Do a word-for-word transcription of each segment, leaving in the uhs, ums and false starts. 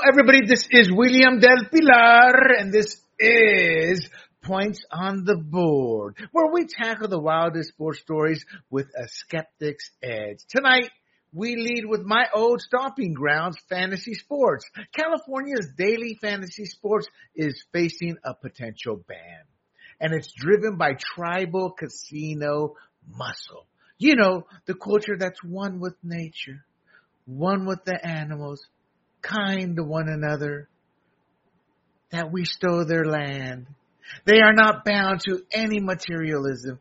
everybody. This is William Del Pilar, and this is Points on the Board, where we tackle the wildest sports stories with a skeptic's edge. Tonight, we lead with my old stomping grounds, fantasy sports. California's daily fantasy sports is facing a potential ban, and it's driven by tribal casino muscle. You know, the culture that's one with nature, one with the animals, kind to one another, that we stole their land. They are not bound to any materialism.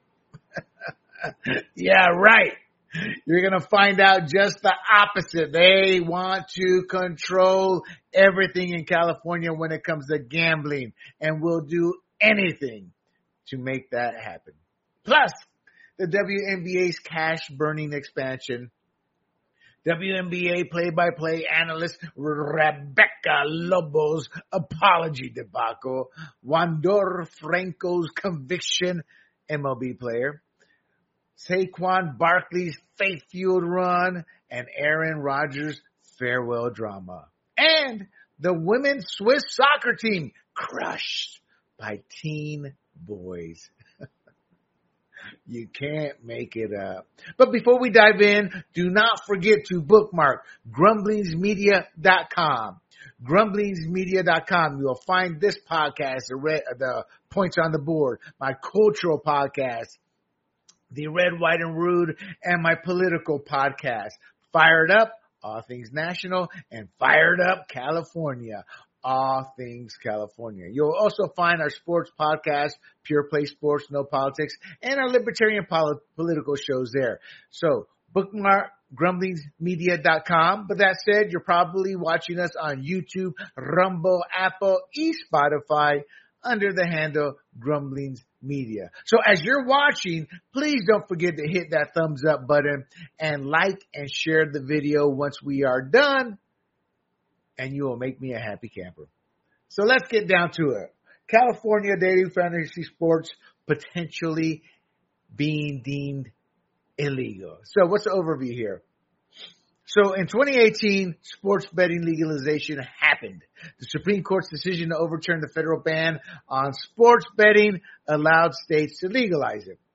Yeah, right. You're going to find out just the opposite. They want to control everything in California when it comes to gambling, and will do anything to make that happen. Plus, the W N B A's cash-burning expansion. W N B A play-by-play analyst Rebecca Lobo's apology debacle, Wander Franco's conviction, M L B player, Saquon Barkley's faith-fueled run, and Aaron Rodgers' farewell drama. And the women's Swiss soccer team crushed by teen boys. You can't make it up. But before we dive in, do not forget to bookmark grumblings media dot com. grumblings media dot com. You'll find this podcast, the, red, the Points on the Board, my cultural podcast, the Red, White, and Rude, and my political podcast, Fired Up, All Things National, and Fired Up California, All Things California. You'll also find our sports podcast, Pure Play Sports, No Politics, and our libertarian pol- political shows there. So bookmark grumblings media dot com. But that said, you're probably watching us on YouTube, Rumble, Apple, e Spotify under the handle Grumblings Media. So as you're watching, please don't forget to hit that thumbs up button and like and share the video once we are done, and you will make me a happy camper. So let's get down to it. California daily fantasy sports potentially being deemed illegal. So what's the overview here? So in twenty eighteen, sports betting legalization happened. The Supreme Court's decision to overturn the federal ban on sports betting allowed states to legalize it.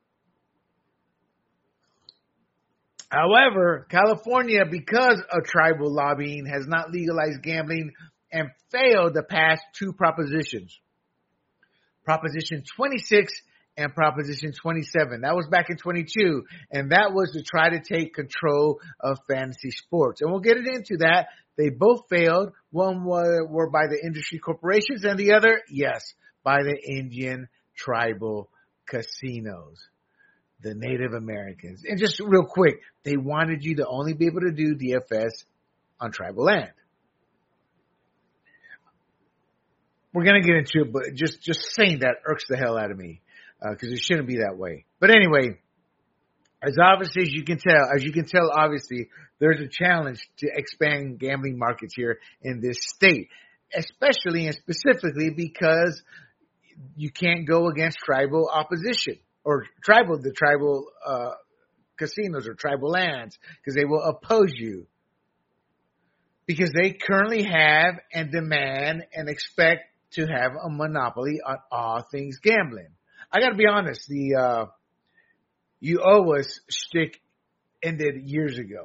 However, California, because of tribal lobbying, has not legalized gambling and failed to pass two propositions. Proposition twenty-six and Proposition twenty-seven. That was back in twenty-two, and that was to try to take control of fantasy sports. And we'll get into that. They both failed. One were, were by the industry corporations, and the other, yes, by the Indian tribal casinos, the Native Americans. And just real quick, they wanted you to only be able to do D F S on tribal land. We're going to get into it, but just, just saying that irks the hell out of me, because uh, it shouldn't be that way. But anyway, as obviously as you can tell, as you can tell, obviously, there's a challenge to expand gambling markets here in this state, especially and specifically because you can't go against tribal opposition or tribal, the tribal uh, casinos or tribal lands, because they will oppose you. Because they currently have and demand and expect to have a monopoly on all things gambling. I got to be honest, the uh, you owe us shtick ended years ago.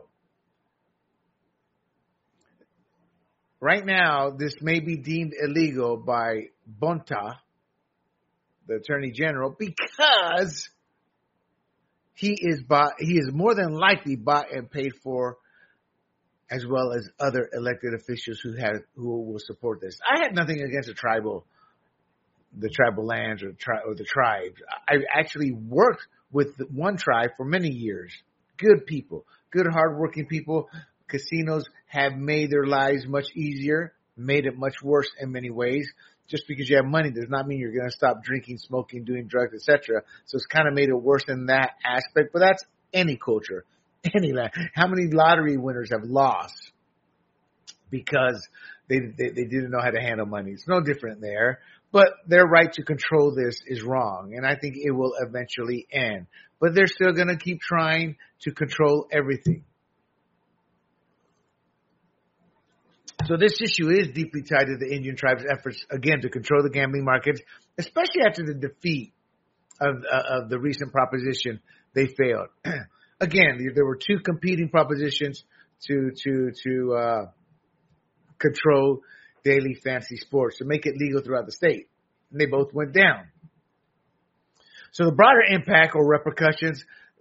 Right now, this may be deemed illegal by Bonta, the Attorney General, because he is bought, he is more than likely bought and paid for, as well as other elected officials who have who will support this. I had nothing against the tribal, the tribal lands or, tri- or the tribes. I actually worked with one tribe for many years. Good people, good hardworking people. Casinos have made their lives much easier, made it much worse in many ways. Just because you have money does not mean you're going to stop drinking, smoking, doing drugs, et cetera. So it's kind of made it worse in that aspect. But that's any culture. Any land. How many lottery winners have lost because they, they they didn't know how to handle money? It's no different there. But their right to control this is wrong, and I think it will eventually end. But they're still going to keep trying to control everything. So this issue is deeply tied to the Indian tribes' efforts, again, to control the gambling markets, especially after the defeat of, uh, of the recent proposition. They failed. Again, there were two competing propositions to to to uh, control daily fantasy sports, to make it legal throughout the state. And they both went down. So the broader impact or repercussions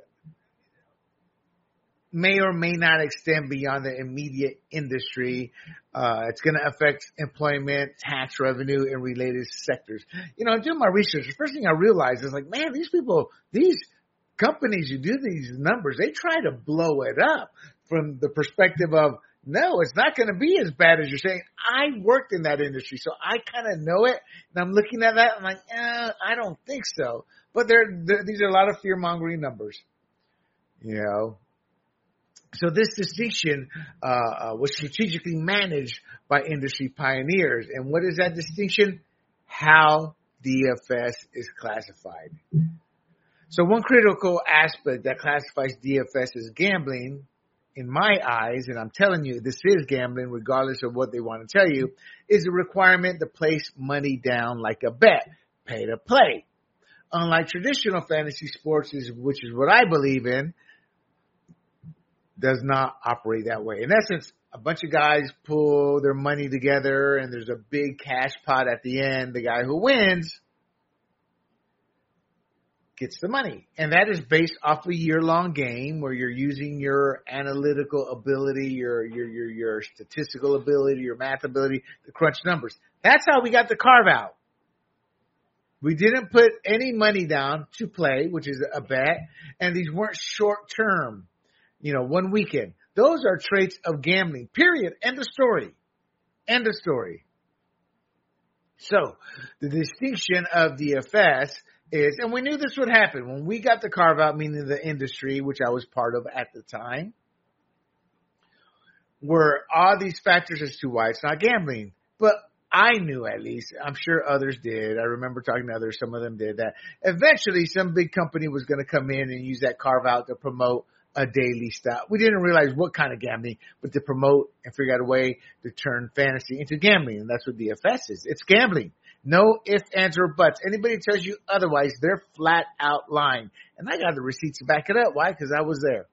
may or may not extend beyond the immediate industry. Uh, it's going to affect employment, tax revenue, and related sectors. You know, doing my research, the first thing I realized is like, man, these people, these companies who do these numbers, they try to blow it up from the perspective of, no, it's not going to be as bad as you're saying. I worked in that industry, so I kind of know it. And I'm looking at that, I'm like, eh, I don't think so. But they're, they're, these are a lot of fear-mongering numbers, you know. So this distinction uh, uh, was strategically managed by industry pioneers. And what is that distinction? How D F S is classified. So one critical aspect that classifies D F S as gambling, in my eyes, and I'm telling you this is gambling regardless of what they want to tell you, is a requirement to place money down like a bet, pay to play. Unlike traditional fantasy sports, which is what I believe in, does not operate that way. In essence, a bunch of guys pull their money together and there's a big cash pot at the end. The guy who wins gets the money. And that is based off a year-long game where you're using your analytical ability, your, your, your, your statistical ability, your math ability to crunch numbers. That's how we got the carve out. We didn't put any money down to play, which is a bet, and these weren't short-term. You know, one weekend. Those are traits of gambling, period. End of story. End of story. So, the distinction of D F S is, and we knew this would happen when we got the carve out, meaning the industry, which I was part of at the time, were all these factors as to why it's not gambling. But I knew, at least, I'm sure others did. I remember talking to others, some of them did, that eventually some big company was going to come in and use that carve out to promote a daily style. We didn't realize what kind of gambling, but to promote and figure out a way to turn fantasy into gambling. And that's what D F S is. It's gambling. No ifs, ands, or buts. Anybody tells you otherwise, they're flat out lying. And I got the receipts to back it up. Why? Because I was there.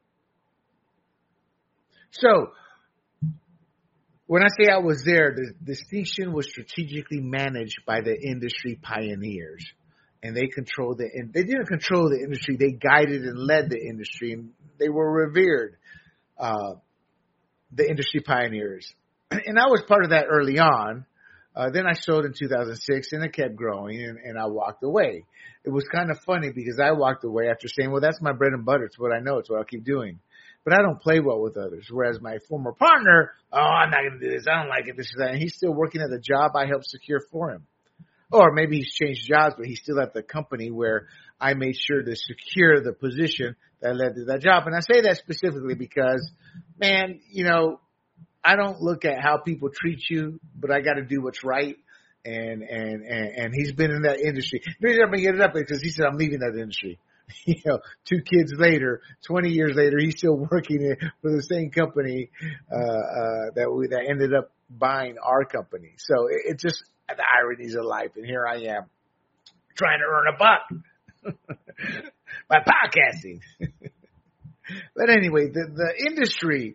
So, when I say I was there, the distinction was strategically managed by the industry pioneers. And they controlled the, and they didn't control the industry. They guided and led the industry, and they were revered, uh, the industry pioneers. And I was part of that early on. Uh, then I sold in two thousand six, and it kept growing, and, and I walked away. It was kind of funny because I walked away after saying, well, that's my bread and butter. It's what I know. It's what I'll keep doing. But I don't play well with others. Whereas my former partner, oh, I'm not going to do this. I don't like it. This is that. And he's still working at the job I helped secure for him. Or maybe he's changed jobs, but he's still at the company where I made sure to secure the position that led to that job. And I say that specifically because, man, you know, I don't look at how people treat you, but I got to do what's right. And, and, and, and he's been in that industry. The reason I'm bringing it up is because he said, I'm leaving that industry. You know, two kids later, twenty years later, he's still working for the same company, uh, uh, that we, that ended up buying our company. So it, it just, the ironies of life. And here I am trying to earn a buck by podcasting. But anyway, the, the industry,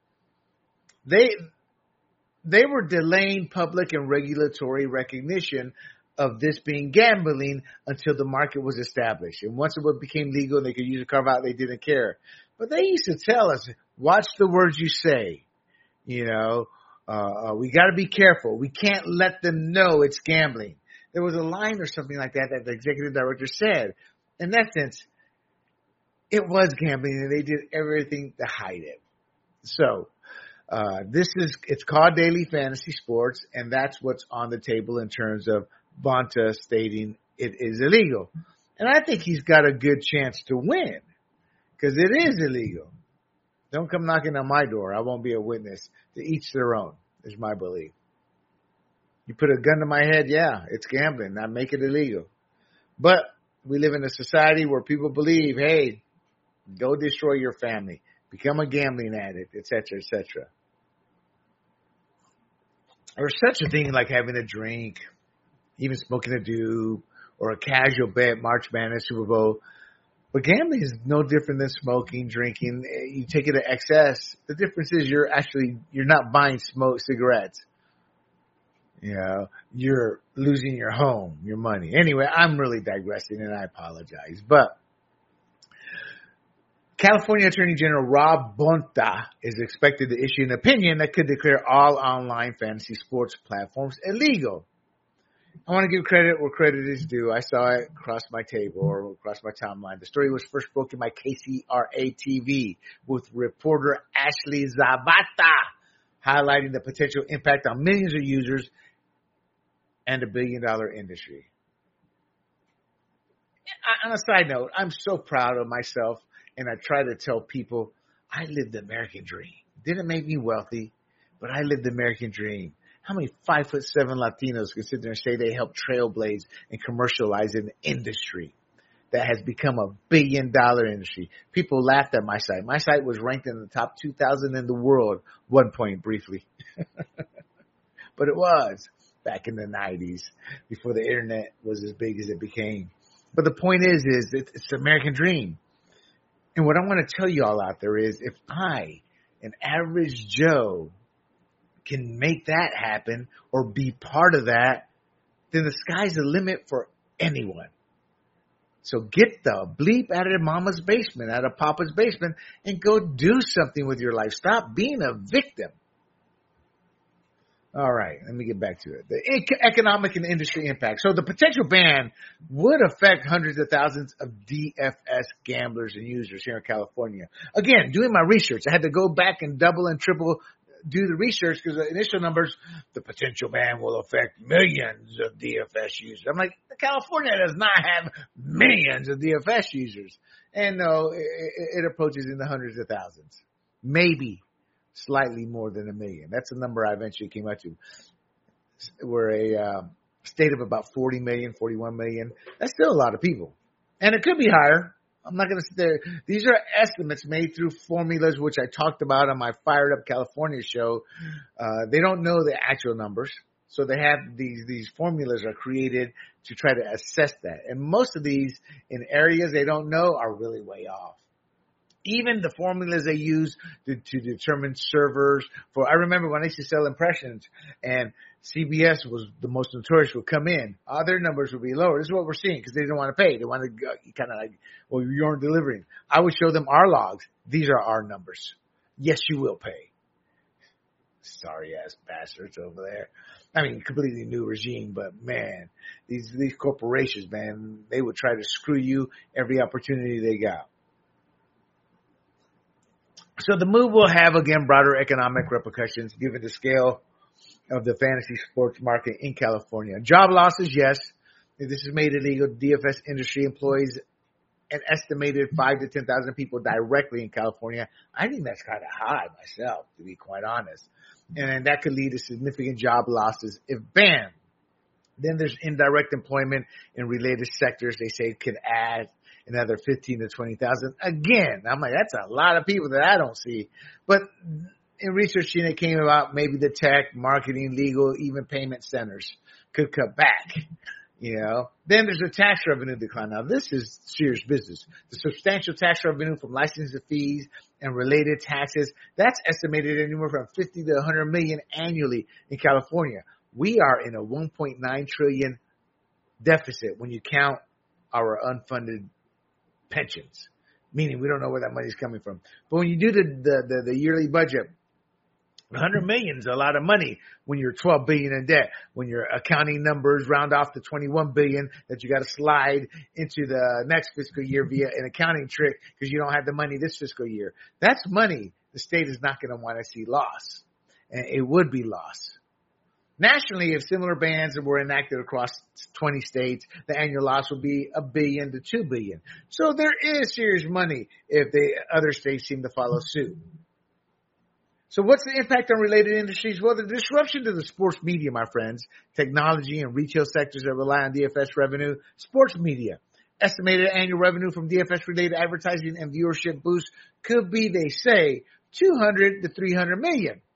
they, they were delaying public and regulatory recognition of this being gambling until the market was established. And once it became legal and they could use a carve out, they didn't care. But they used to tell us, watch the words you say, you know. Uh, uh, we got to be careful. We can't let them know it's gambling. There was a line or something like that that the executive director said. In essence, it was gambling, and they did everything to hide it. So, uh, this is, it's called Daily Fantasy Sports, and that's what's on the table in terms of Bonta stating it is illegal. And I think he's got a good chance to win, because it is illegal. Don't come knocking on my door. I won't be a witness. To each their own, is my belief. You put a gun to my head, yeah, it's gambling. Now make it illegal. But we live in a society where people believe, hey, go destroy your family, become a gambling addict, et cetera, et cetera. There's such a thing like having a drink, even smoking a doob, or a casual bet, March Madness, Super Bowl. But gambling is no different than smoking, drinking. You take it to excess. The difference is you're actually, you're not buying smoke cigarettes. You know, you're losing your home, your money. Anyway, I'm really digressing and I apologize. But California Attorney General Rob Bonta is expected to issue an opinion that could declare all online fantasy sports platforms illegal. I want to give credit where credit is due. I saw it across my table or across my timeline. The story was first broken by K C R A T V with reporter Ashley Zavata highlighting the potential impact on millions of users and a billion dollar industry. On a side note, I'm so proud of myself, and I try to tell people I lived the American dream. Didn't make me wealthy, but I lived the American dream. How many five foot seven Latinos can sit there and say they helped trailblaze and commercialize an industry that has become a billion dollar industry? People laughed at my site. My site was ranked in the top two thousand in the world one point briefly. But it was back in the nineties before the internet was as big as it became. But the point is, is it's the American dream. And what I want to tell you all out there is if I, an average Joe, can make that happen or be part of that, then the sky's the limit for anyone. So get the bleep out of mama's basement, out of papa's basement, and go do something with your life. Stop being a victim. All right, let me get back to it. The economic and industry impact. So the potential ban would affect hundreds of thousands of D F S gamblers and users here in California. Again, doing my research, I had to go back and double and triple do the research because the initial numbers, the potential ban will affect millions of D F S users. I'm like, California does not have millions of D F S users. And no, it, it approaches in the hundreds of thousands. Maybe slightly more than a million. That's the number I eventually came up to. We're a uh, state of about forty million, forty-one million. That's still a lot of people. And it could be higher. I'm not going to sit there. These are estimates made through formulas, which I talked about on my Fired Up California show. Uh, they don't know the actual numbers. So they have these, these formulas are created to try to assess that. And most of these in areas they don't know are really way off. Even the formulas they use to, to determine servers for, I remember when I used to sell impressions and C B S was the most notorious would come in. Uh, their numbers would be lower. This is what we're seeing because they didn't want to pay. They wanted to kind of like, well, you aren't delivering. I would show them our logs. These are our numbers. Yes, you will pay. Sorry ass bastards over there. I mean, completely new regime, but man, these, these corporations, man, they would try to screw you every opportunity they got. So the move will have, again, broader economic repercussions given the scale of the fantasy sports market in California. Job losses, yes. If this is made illegal, D F S industry employs an estimated five to ten thousand people directly in California. I think that's kind of high myself, to be quite honest. And that could lead to significant job losses if banned. Then there's indirect employment in related sectors. They say could add another fifteen to twenty thousand. Again, I'm like, that's a lot of people that I don't see. But in researching, it came about maybe the tech, marketing, legal, even payment centers could cut back. You know, then there's a tax revenue decline. Now, this is serious business. The substantial tax revenue from licensing fees and related taxes, that's estimated anywhere from fifty to one hundred million annually in California. We are in a one point nine trillion deficit when you count our unfunded pensions, meaning we don't know where that money is coming from. But when you do the, the, the, the yearly budget, one hundred million is a lot of money when you're twelve billion in debt, when your accounting numbers round off to twenty-one billion that you got to slide into the next fiscal year via an accounting trick because you don't have the money this fiscal year. That's money the state is not going to want to see loss, and it would be loss. Nationally, if similar bans were enacted across twenty states, the annual loss would be a billion to two billion. So there is serious money if the other states seem to follow suit. So what's the impact on related industries? Well, the disruption to the sports media, my friends, technology and retail sectors that rely on D F S revenue, sports media. Estimated annual revenue from D F S-related advertising and viewership boosts could be, they say, two hundred to three hundred million.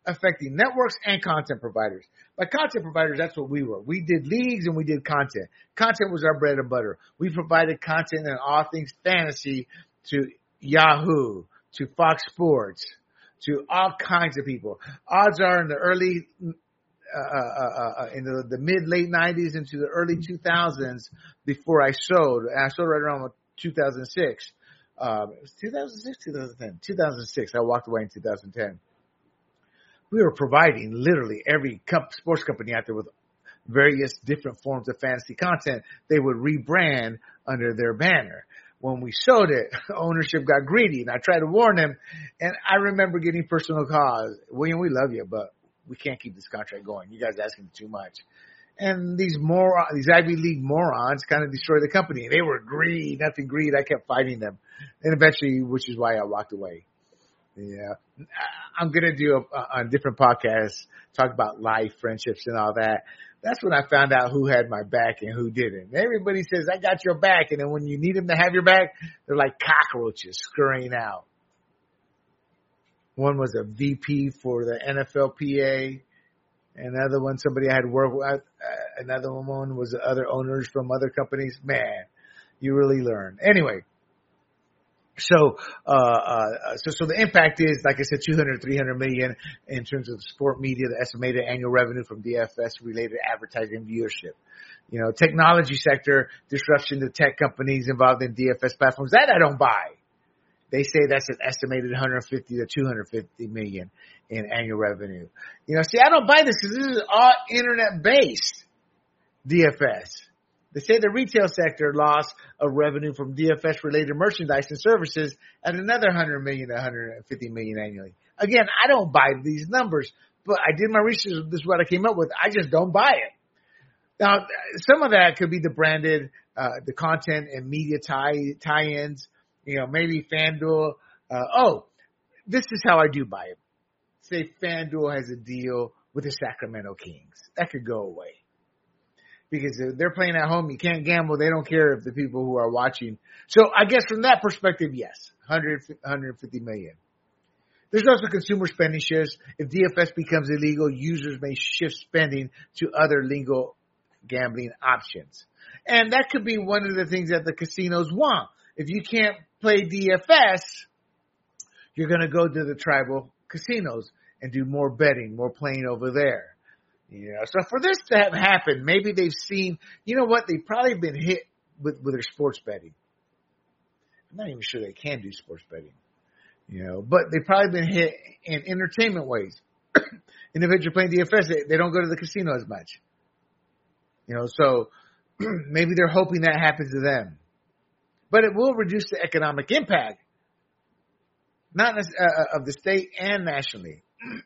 affecting networks and content providers. By content providers, that's what we were. We did leagues and we did content. Content was our bread and butter. We provided content in all things fantasy to Yahoo, to Fox Sports, to all kinds of people. Odds are in the early, uh, uh, uh, in the, the mid late nineties into the early two thousands before I sold. And I sold right around two thousand six. Um, it was two thousand six, two thousand ten, two thousand six. I walked away in two thousand ten. We were providing literally every comp- sports company out there with various different forms of fantasy content. They would rebrand under their banner. When we sold it, ownership got greedy, and I tried to warn them. And I remember getting personal calls. William, we love you, but we can't keep this contract going. You guys are asking too much. And these mor- these Ivy League morons kind of destroyed the company. They were greed, nothing greed. I kept fighting them. And eventually, which is why I walked away. Yeah. I'm going to do a, on different podcasts, talk about life, friendships, and all that. That's when I found out who had my back and who didn't. Everybody says, I got your back. And then when you need them to have your back, they're like cockroaches scurrying out. One was a V P for the N F L P A. Another one, somebody I had worked with. Uh, another one was other owners from other companies. Man, you really learn. Anyway. So, uh, uh, so, so the impact is, like I said, two hundred, three hundred million in terms of sport media, the estimated annual revenue from D F S related advertising viewership. You know, technology sector, disruption to tech companies involved in D F S platforms. That I don't buy. They say that's an estimated one hundred fifty to two hundred fifty million in annual revenue. You know, see, I don't buy this because this is all internet based D F S. They say the retail sector loss of revenue from D F S-related merchandise and services at another one hundred million to one hundred fifty million annually. Again, I don't buy these numbers, but I did my research. This is what I came up with. I just don't buy it. Now, some of that could be the branded, uh, the content and media tie, tie-ins. You know, maybe FanDuel. Uh, oh, this is how I do buy it. Say FanDuel has a deal with the Sacramento Kings. That could go away. Because they're playing at home, you can't gamble. They don't care if the people who are watching. So I guess from that perspective, yes, one hundred, one hundred fifty million. There's also consumer spending shifts. If D F S becomes illegal, users may shift spending to other legal gambling options. And that could be one of the things that the casinos want. If you can't play D F S, you're going to go to the tribal casinos and do more betting, more playing over there. You know, so for this to have happened, maybe they've seen, you know what, they've probably been hit with, with their sports betting. I'm not even sure they can do sports betting, you know, but they've probably been hit in entertainment ways. Individuals playing D F S, they, they don't go to the casino as much. You know, so maybe they're hoping that happens to them. But it will reduce the economic impact, not uh, of the state and nationally.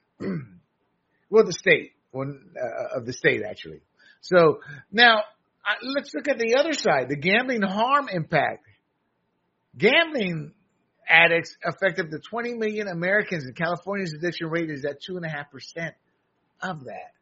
Well, the state. One uh, of the state, actually. So now uh, let's look at the other side, the gambling harm impact. Gambling addicts affect up to twenty million Americans, and California's addiction rate is at two and a half percent of that.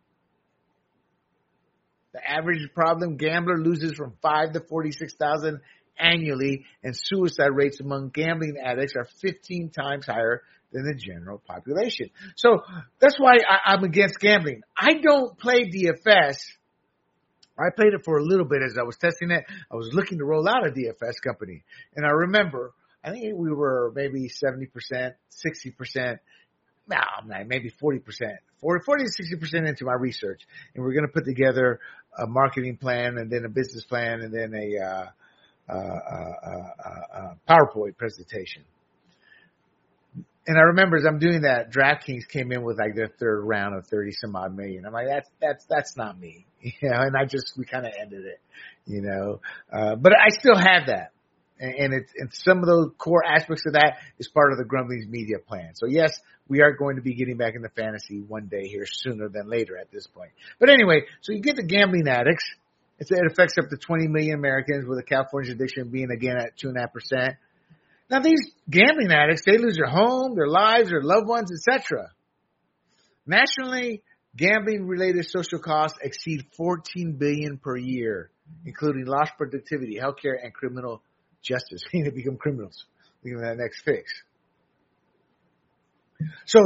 The average problem gambler loses from five to forty-six thousand annually, and suicide rates among gambling addicts are fifteen times higher than the general population. So that's why I, I'm against gambling. I don't play D F S. I played it for a little bit as I was testing it. I was looking to roll out a D F S company. And I remember, I think we were maybe seventy percent, sixty percent, no, maybe forty percent, forty, forty to sixty percent into my research. And we're going to put together a marketing plan and then a business plan and then a, uh, uh, uh, uh, uh, PowerPoint presentation. And I remember as I'm doing that, DraftKings came in with like their third round of thirty some odd million. I'm like, that's, that's, that's not me, you know, and I just, we kind of ended it, you know, uh, but I still have that. And, and it's, and some of those core aspects of that is part of the Grumblings media plan. So yes, we are going to be getting back into fantasy one day here sooner than later at this point. But anyway, so you get the gambling addicts. It's, it affects up to twenty million Americans with a California's addiction being again at two and a half percent. Now, these gambling addicts, they lose their home, their lives, their loved ones, et cetera. Nationally, gambling-related social costs exceed fourteen billion dollars per year, including lost productivity, healthcare, and criminal justice. They need to become criminals. Become that next fix. So,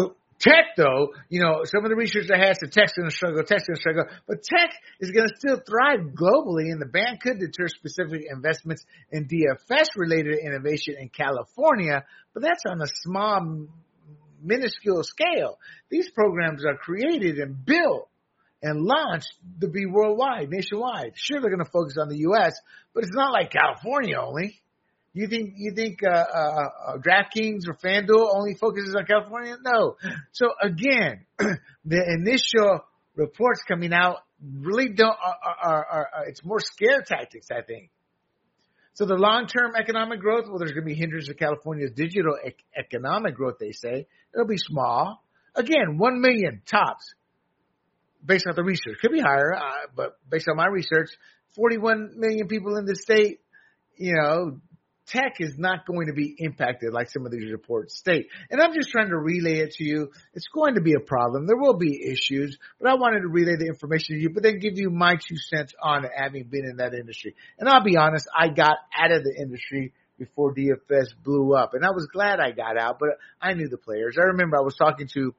Tech, though, you know, some of the research that has to tech's going to struggle, tech's going to struggle, but tech is going to still thrive globally, and the ban could deter specific investments in D F S-related innovation in California, but that's on a small, minuscule scale. These programs are created and built and launched to be worldwide, nationwide. Sure, they're going to focus on the U S, but it's not like California only. You think you think uh, uh, uh, DraftKings or FanDuel only focuses on California? No. So again, the initial reports coming out really don't are, are, are, are it's more scare tactics, I think. So the long-term economic growth, well, there's going to be hindrance to California's digital e- economic growth. They say it'll be small. Again, one million tops, based on the research. Could be higher, uh, but based on my research, forty-one million people in the state. You know. Tech is not going to be impacted like some of these reports state. And I'm just trying to relay it to you. It's going to be a problem. There will be issues, but I wanted to relay the information to you, but then give you my two cents on it, having been in that industry. And I'll be honest, I got out of the industry before D F S blew up. And I was glad I got out, but I knew the players. I remember I was talking to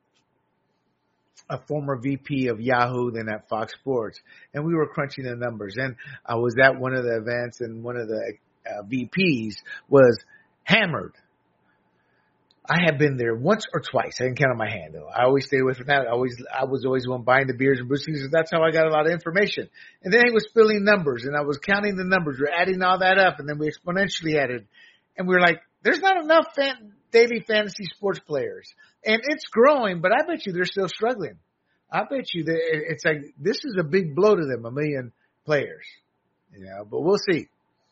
a former V P of Yahoo, then at Fox Sports, and we were crunching the numbers. And I was at one of the events, and one of the Uh, V Ps was hammered. I have been there once or twice. I didn't count on my hand though. I always stayed away from that. I always, I was always the one buying the beers and brewskis. That's how I got a lot of information. And then he was spilling numbers, and I was counting the numbers. We're adding all that up, and then we exponentially added. And we were like, "There's not enough fan- daily fantasy sports players, and it's growing, but I bet you they're still struggling. I bet you that it's like this is a big blow to them, a million players, you know. But we'll see."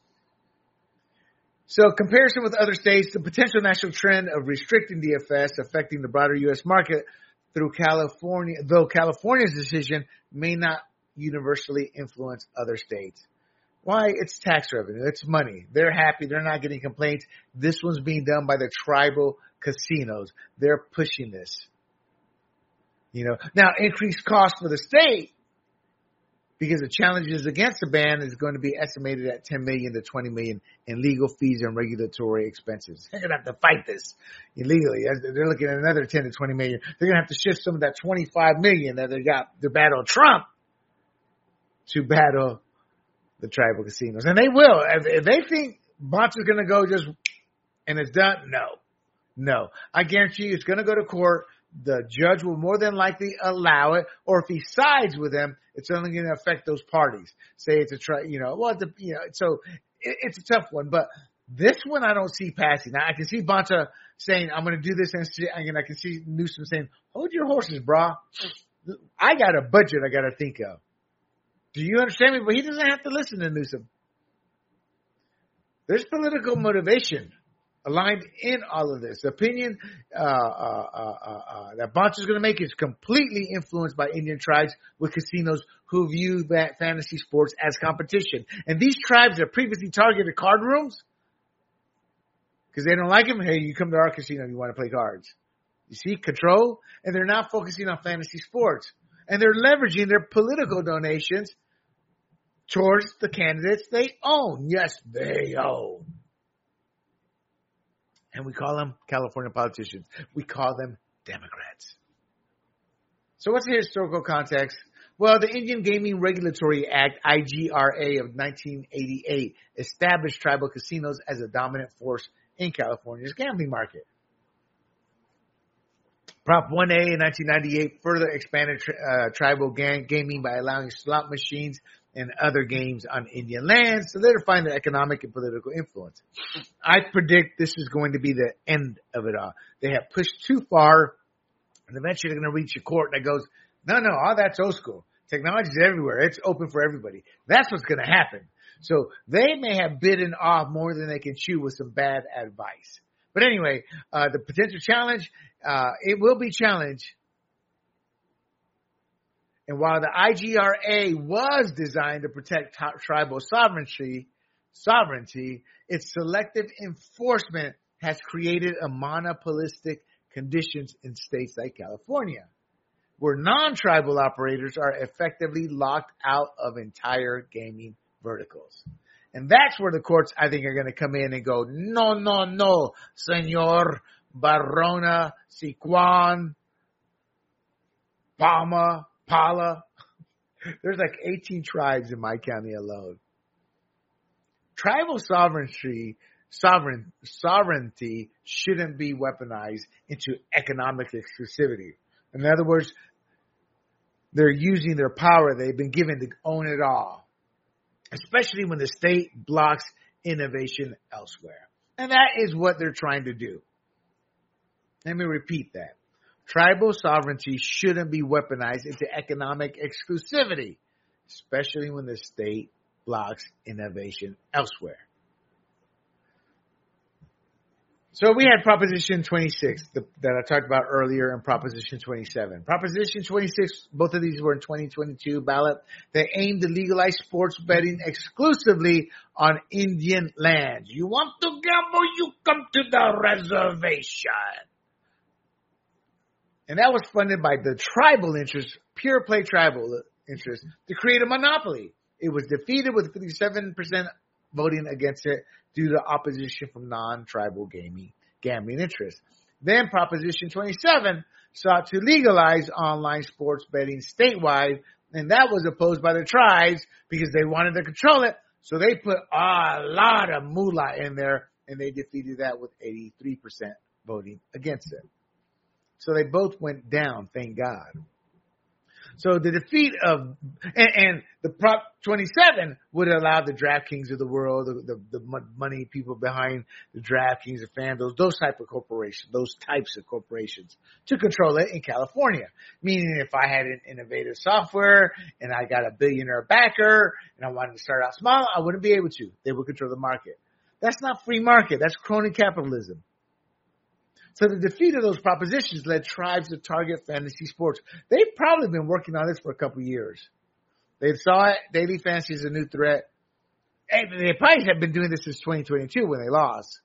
So comparison with other states, the potential national trend of restricting D F S affecting the broader U S market through California, though California's decision may not universally influence other states. Why? It's tax revenue. It's money. They're happy. They're not getting complaints. This one's being done by the tribal casinos. They're pushing this. You know, now increased cost for the state, because the challenges against the ban is going to be estimated at ten million to twenty million in legal fees and regulatory expenses. They're going to have to fight this illegally. They're looking at another ten to twenty million. They're going to have to shift some of that twenty-five million that they got to battle Trump to battle the tribal casinos. And they will. If they think Bonds is going to go just and it's done, no. No. I guarantee you it's going to go to court. The judge will more than likely allow it, or if he sides with them, it's only going to affect those parties. Say it's a try, you know, well, the, you know, so it, it's a tough one, but this one I don't see passing. Now I can see Bonta saying, I'm going to do this, and I can see Newsom saying, hold your horses, brah. I got a budget I got to think of. Do you understand me? But he doesn't have to listen to Newsom. There's political motivation aligned in all of this. The opinion uh, uh, uh, uh, that Bonta is going to make is completely influenced by Indian tribes with casinos who view that fantasy sports as competition. And these tribes that previously targeted card rooms, because they don't like them, hey, you come to our casino and you want to play cards. You see, control, and they're now focusing on fantasy sports. And they're leveraging their political donations towards the candidates they own. Yes, they own. And we call them California politicians. We call them Democrats. So what's the historical context? Well, the Indian Gaming Regulatory Act, I G R A, of nineteen eighty-eight established tribal casinos as a dominant force in California's gambling market. Prop one A in nineteen ninety-eight further expanded uh, tribal gang- gaming by allowing slot machines and other games on Indian lands, solidifying their economic and political influence. I predict this is going to be the end of it all. They have pushed too far, and eventually they're going to reach a court that goes, no, no, all that's old school. Technology is everywhere. It's open for everybody. That's what's going to happen. So they may have bitten off more than they can chew with some bad advice. But anyway, uh, the potential challenge, uh, it will be challenged. And while the I G R A was designed to protect t- tribal sovereignty, sovereignty, its selective enforcement has created a monopolistic conditions in states like California, where non-tribal operators are effectively locked out of entire gaming verticals. And that's where the courts, I think, are going to come in and go, no, no, no, senor, Barona, Siquan, Palma, Pala. There's like eighteen tribes in my county alone. Tribal sovereignty, sovereign, sovereignty shouldn't be weaponized into economic exclusivity. In other words, they're using their power they've been given to own it all, especially when the state blocks innovation elsewhere. And that is what they're trying to do. Let me repeat that. Tribal sovereignty shouldn't be weaponized into economic exclusivity, especially when the state blocks innovation elsewhere. So we had Proposition twenty-six the, that I talked about earlier and Proposition twenty-seven. Proposition twenty-six, both of these were in twenty twenty-two ballot. They aimed to legalize sports betting exclusively on Indian lands. You want to gamble, you come to the reservation. And that was funded by the tribal interest, pure play tribal interest, to create a monopoly. It was defeated with fifty-seven percent voting against it due to opposition from non-tribal gaming, gambling interests. Then Proposition twenty-seven sought to legalize online sports betting statewide, and that was opposed by the tribes because they wanted to control it. So they put a lot of moolah in there, and they defeated that with eighty-three percent voting against it. So they both went down, thank God. So the defeat of, and, and the Prop twenty-seven would allow the DraftKings of the world, the, the, the money people behind the DraftKings, the FanDuel, those type of corporations, those types of corporations to control it in California. Meaning if I had an innovative software and I got a billionaire backer and I wanted to start out small, I wouldn't be able to. They would control the market. That's not free market. That's crony capitalism. So the defeat of those propositions led tribes to target fantasy sports. They've probably been working on this for a couple of years. They saw it. Daily fantasy is a new threat. And they probably have been doing this since twenty twenty-two when they lost.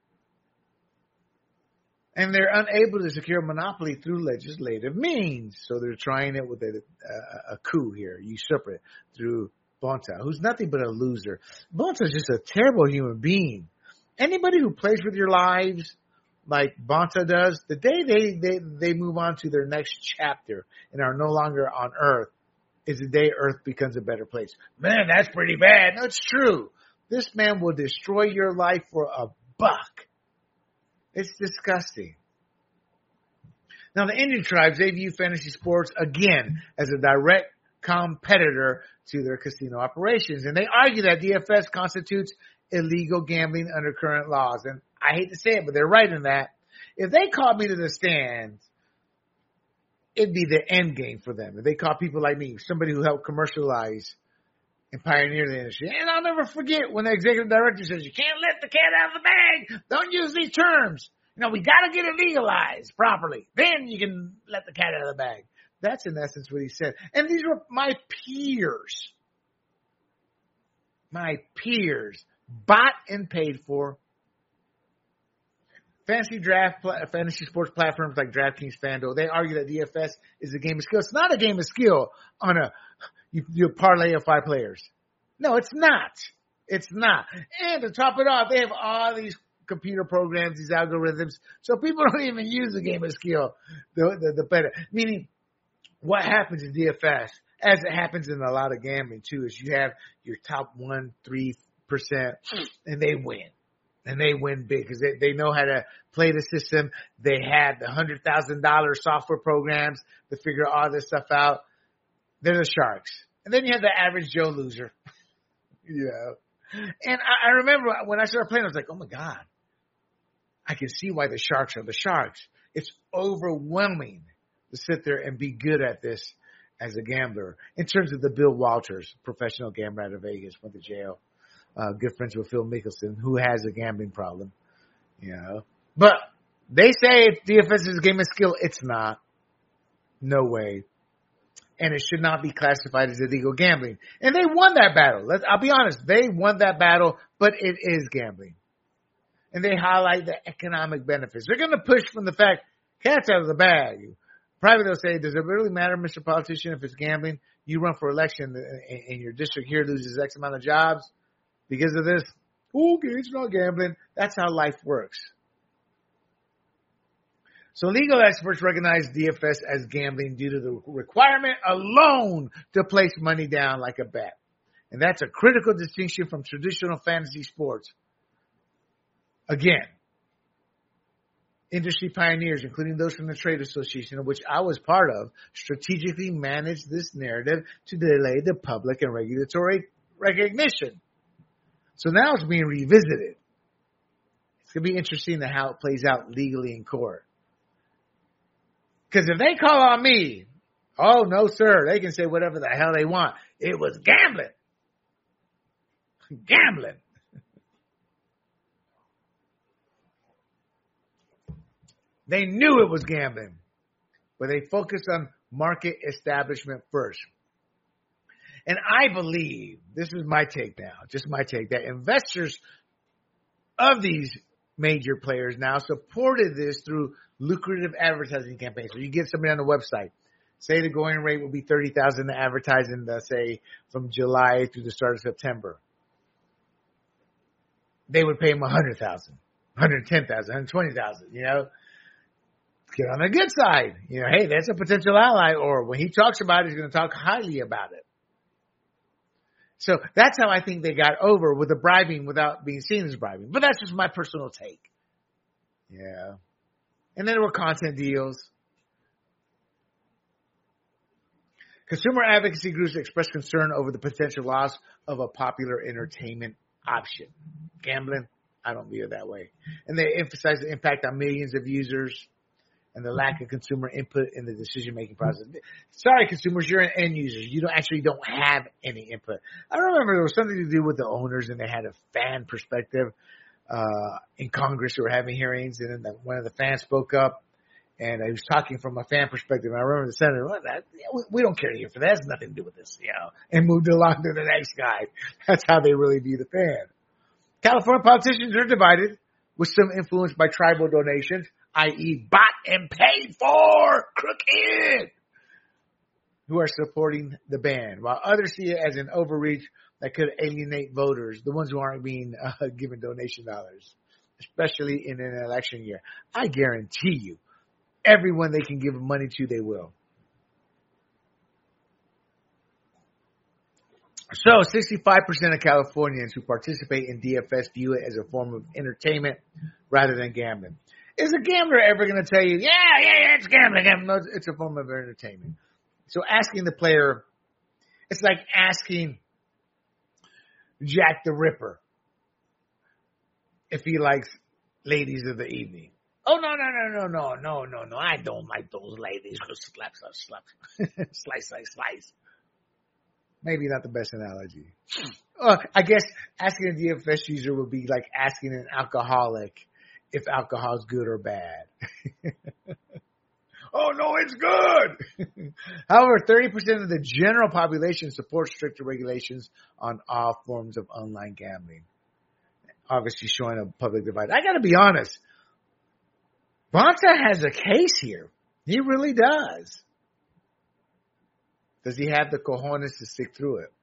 And they're unable to secure a monopoly through legislative means. So they're trying it with a, a, a coup here, usurp it through Bonta, who's nothing but a loser. Bonta's just a terrible human being. Anybody who plays with your lives like Bonta does, the day they, they, they move on to their next chapter and are no longer on Earth is the day Earth becomes a better place. Man, that's pretty bad. No, it's true. This man will destroy your life for a buck. It's disgusting. Now, the Indian tribes, they view fantasy sports, again, as a direct competitor to their casino operations. And they argue that D F S constitutes illegal gambling under current laws. And I hate to say it, but they're right in that. If they called me to the stands, it'd be the end game for them. If they call people like me, somebody who helped commercialize and pioneer the industry. And I'll never forget when the executive director says, you can't let the cat out of the bag. Don't use these terms. You know, we got to get it legalized properly. Then you can let the cat out of the bag. That's in essence what he said. And these were my peers. My peers. Bought and paid for. Fantasy draft, fantasy sports platforms like DraftKings, FanDuel, they argue that D F S is a game of skill. It's not a game of skill on a you, you parlay of five players. No, it's not. It's not. And to top it off, they have all these computer programs, these algorithms, so people don't even use the game of skill. The the, the better meaning, what happens in D F S, as it happens in a lot of gambling too, is you have your top one, three percent, and they win. And they win big because they, they know how to play the system. They had the one hundred thousand dollars software programs to figure all this stuff out. They're the sharks. And then you have the average Joe loser. You know. And I, I remember when I started playing, I was like, oh, my God. I can see why the sharks are the sharks. It's overwhelming to sit there and be good at this as a gambler. In terms of the Bill Walters, professional gambler out of Vegas, went to jail. Uh, good friends with Phil Mickelson, who has a gambling problem, you know. But they say D F S is a game of skill. It's not. No way. And it should not be classified as illegal gambling. And they won that battle. Let's, I'll be honest. They won that battle, but it is gambling. And they highlight the economic benefits. They're going to push from the fact, cat's out of the bag. Probably they'll say, does it really matter, Mister Politician, if it's gambling? You run for election and your district here loses X amount of jobs. Because of this, okay, it's not gambling. That's how life works. So legal experts recognize D F S as gambling due to the requirement alone to place money down like a bet. And that's a critical distinction from traditional fantasy sports. Again, industry pioneers, including those from the Trade Association, of which I was part of, strategically managed this narrative to delay the public and regulatory recognition. So now it's being revisited. It's going to be interesting to how it plays out legally in court. Because if they call on me, oh, no, sir, they can say whatever the hell they want. It was gambling. Gambling. They knew it was gambling, but they focused on market establishment first. And I believe, this is my take now, just my take, that investors of these major players now supported this through lucrative advertising campaigns. So you get somebody on the website, say the going rate will be thirty thousand dollars to advertise in, the, say, from July through the start of September. They would pay them one hundred thousand dollars, one hundred ten thousand dollars, one hundred twenty thousand dollars, you know. Get on the good side. You know, hey, that's a potential ally. Or when he talks about it, he's going to talk highly about it. So that's how I think they got over with the bribing without being seen as bribing. But that's just my personal take. Yeah. And then there were content deals. Consumer advocacy groups expressed concern over the potential loss of a popular entertainment option. Gambling, I don't view it that way. And they emphasize the impact on millions of users and the lack of consumer input in the decision-making process. Sorry, consumers, you're an end user. You don't actually don't have any input. I remember there was something to do with the owners, and they had a fan perspective uh, in Congress who were having hearings, and then the, one of the fans spoke up, and he was talking from a fan perspective. And I remember the senator, well, that, we don't care here for that. It has nothing to do with this, you know, and moved along to the next guy. That's how they really view the fan. California politicians are divided, with some influenced by tribal donations, that is bought and paid for, crooked, who are supporting the ban, while others see it as an overreach that could alienate voters, the ones who aren't being uh, given donation dollars, especially in an election year. I guarantee you, everyone they can give money to, they will. So sixty-five percent of Californians who participate in D F S view it as a form of entertainment rather than gambling. Is a gambler ever going to tell you, yeah, yeah, yeah, it's gambling. No, it's a form of entertainment. So asking the player, it's like asking Jack the Ripper if he likes ladies of the evening. Oh, no, no, no, no, no, no, no, no. I don't like those ladies. Slap, slap, slap. Slice, slice, slice. Maybe not the best analogy. Uh, I guess asking a D F S user would be like asking an alcoholic if alcohol is good or bad. Oh, no, it's good. However, thirty percent of the general population supports stricter regulations on all forms of online gambling. Obviously showing a public divide. I got to be honest. Bonta has a case here. He really does. Does he have the cojones to stick through it?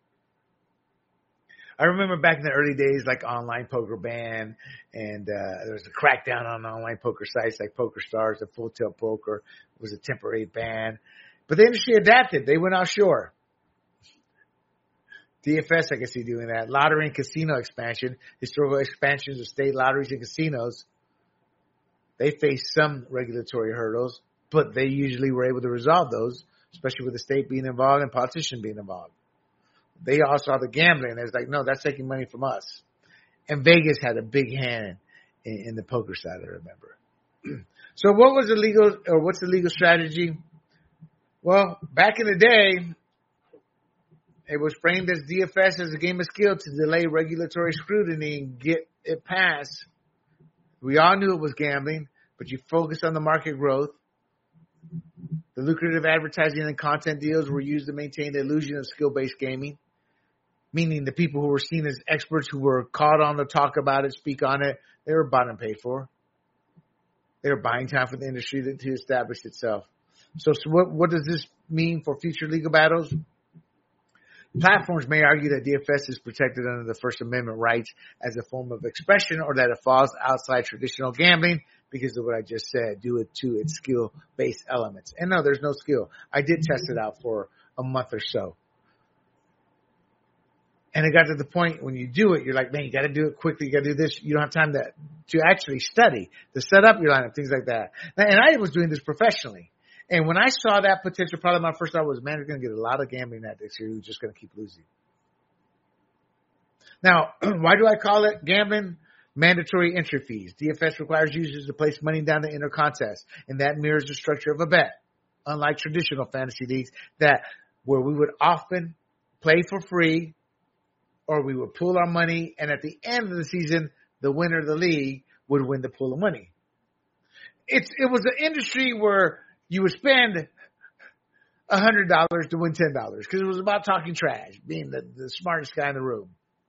I remember back in the early days, like online poker ban, and uh, there was a crackdown on online poker sites like PokerStars and Full Tilt Poker. It was a temporary ban. But the industry adapted. They went offshore. D F S, I can see doing that. Lottery and casino expansion, historical expansions of state lotteries and casinos. They faced some regulatory hurdles, but they usually were able to resolve those, especially with the state being involved and politicians being involved. They all saw the gambling, and it's like, no, that's taking money from us. And Vegas had a big hand in, in the poker side, I remember. So what was the legal, or what's the legal strategy? Well, back in the day, it was framed as D F S as a game of skill to delay regulatory scrutiny and get it passed. We all knew it was gambling, but you focus on the market growth. The lucrative advertising and content deals were used to maintain the illusion of skill-based gaming, meaning the people who were seen as experts who were called on to talk about it, speak on it, they were bought and paid for. They were buying time for the industry to, to establish itself. So, so what, what does this mean for future legal battles? Platforms may argue that D F S is protected under the First Amendment rights as a form of expression, or that it falls outside traditional gambling because of what I just said, due to its skill-based elements. And no, there's no skill. I did test it out for a month or so. And it got to the point when you do it, you're like, man, you got to do it quickly. You got to do this. You don't have time to, to actually study, to set up your lineup, things like that. And I was doing this professionally. And when I saw that potential, probably my first thought was, man, we're going to get a lot of gambling at this year. We're just going to keep losing. Now, why do I call it gambling? Mandatory entry fees. D F S requires users to place money down to enter contests, and that mirrors the structure of a bet. Unlike traditional fantasy leagues that where we would often play for free, or we would pool our money, and at the end of the season, the winner of the league would win the pool of money. It's it was an industry where you would spend one hundred dollars to win ten dollars because it was about talking trash, being the, the smartest guy in the room.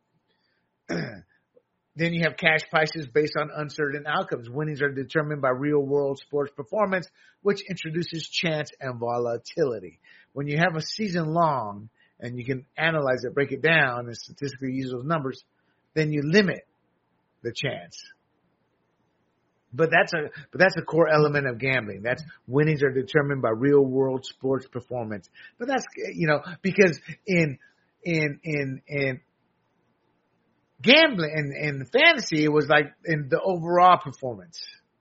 Then you have cash prizes based on uncertain outcomes. Winnings are determined by real-world sports performance, which introduces chance and volatility. When you have a season long, and you can analyze it, break it down, and statistically use those numbers, then you limit the chance. But that's a but that's a core element of gambling. That's winnings are determined by real world sports performance. But that's you know because in in in in gambling and in, in fantasy it was like in the overall performance.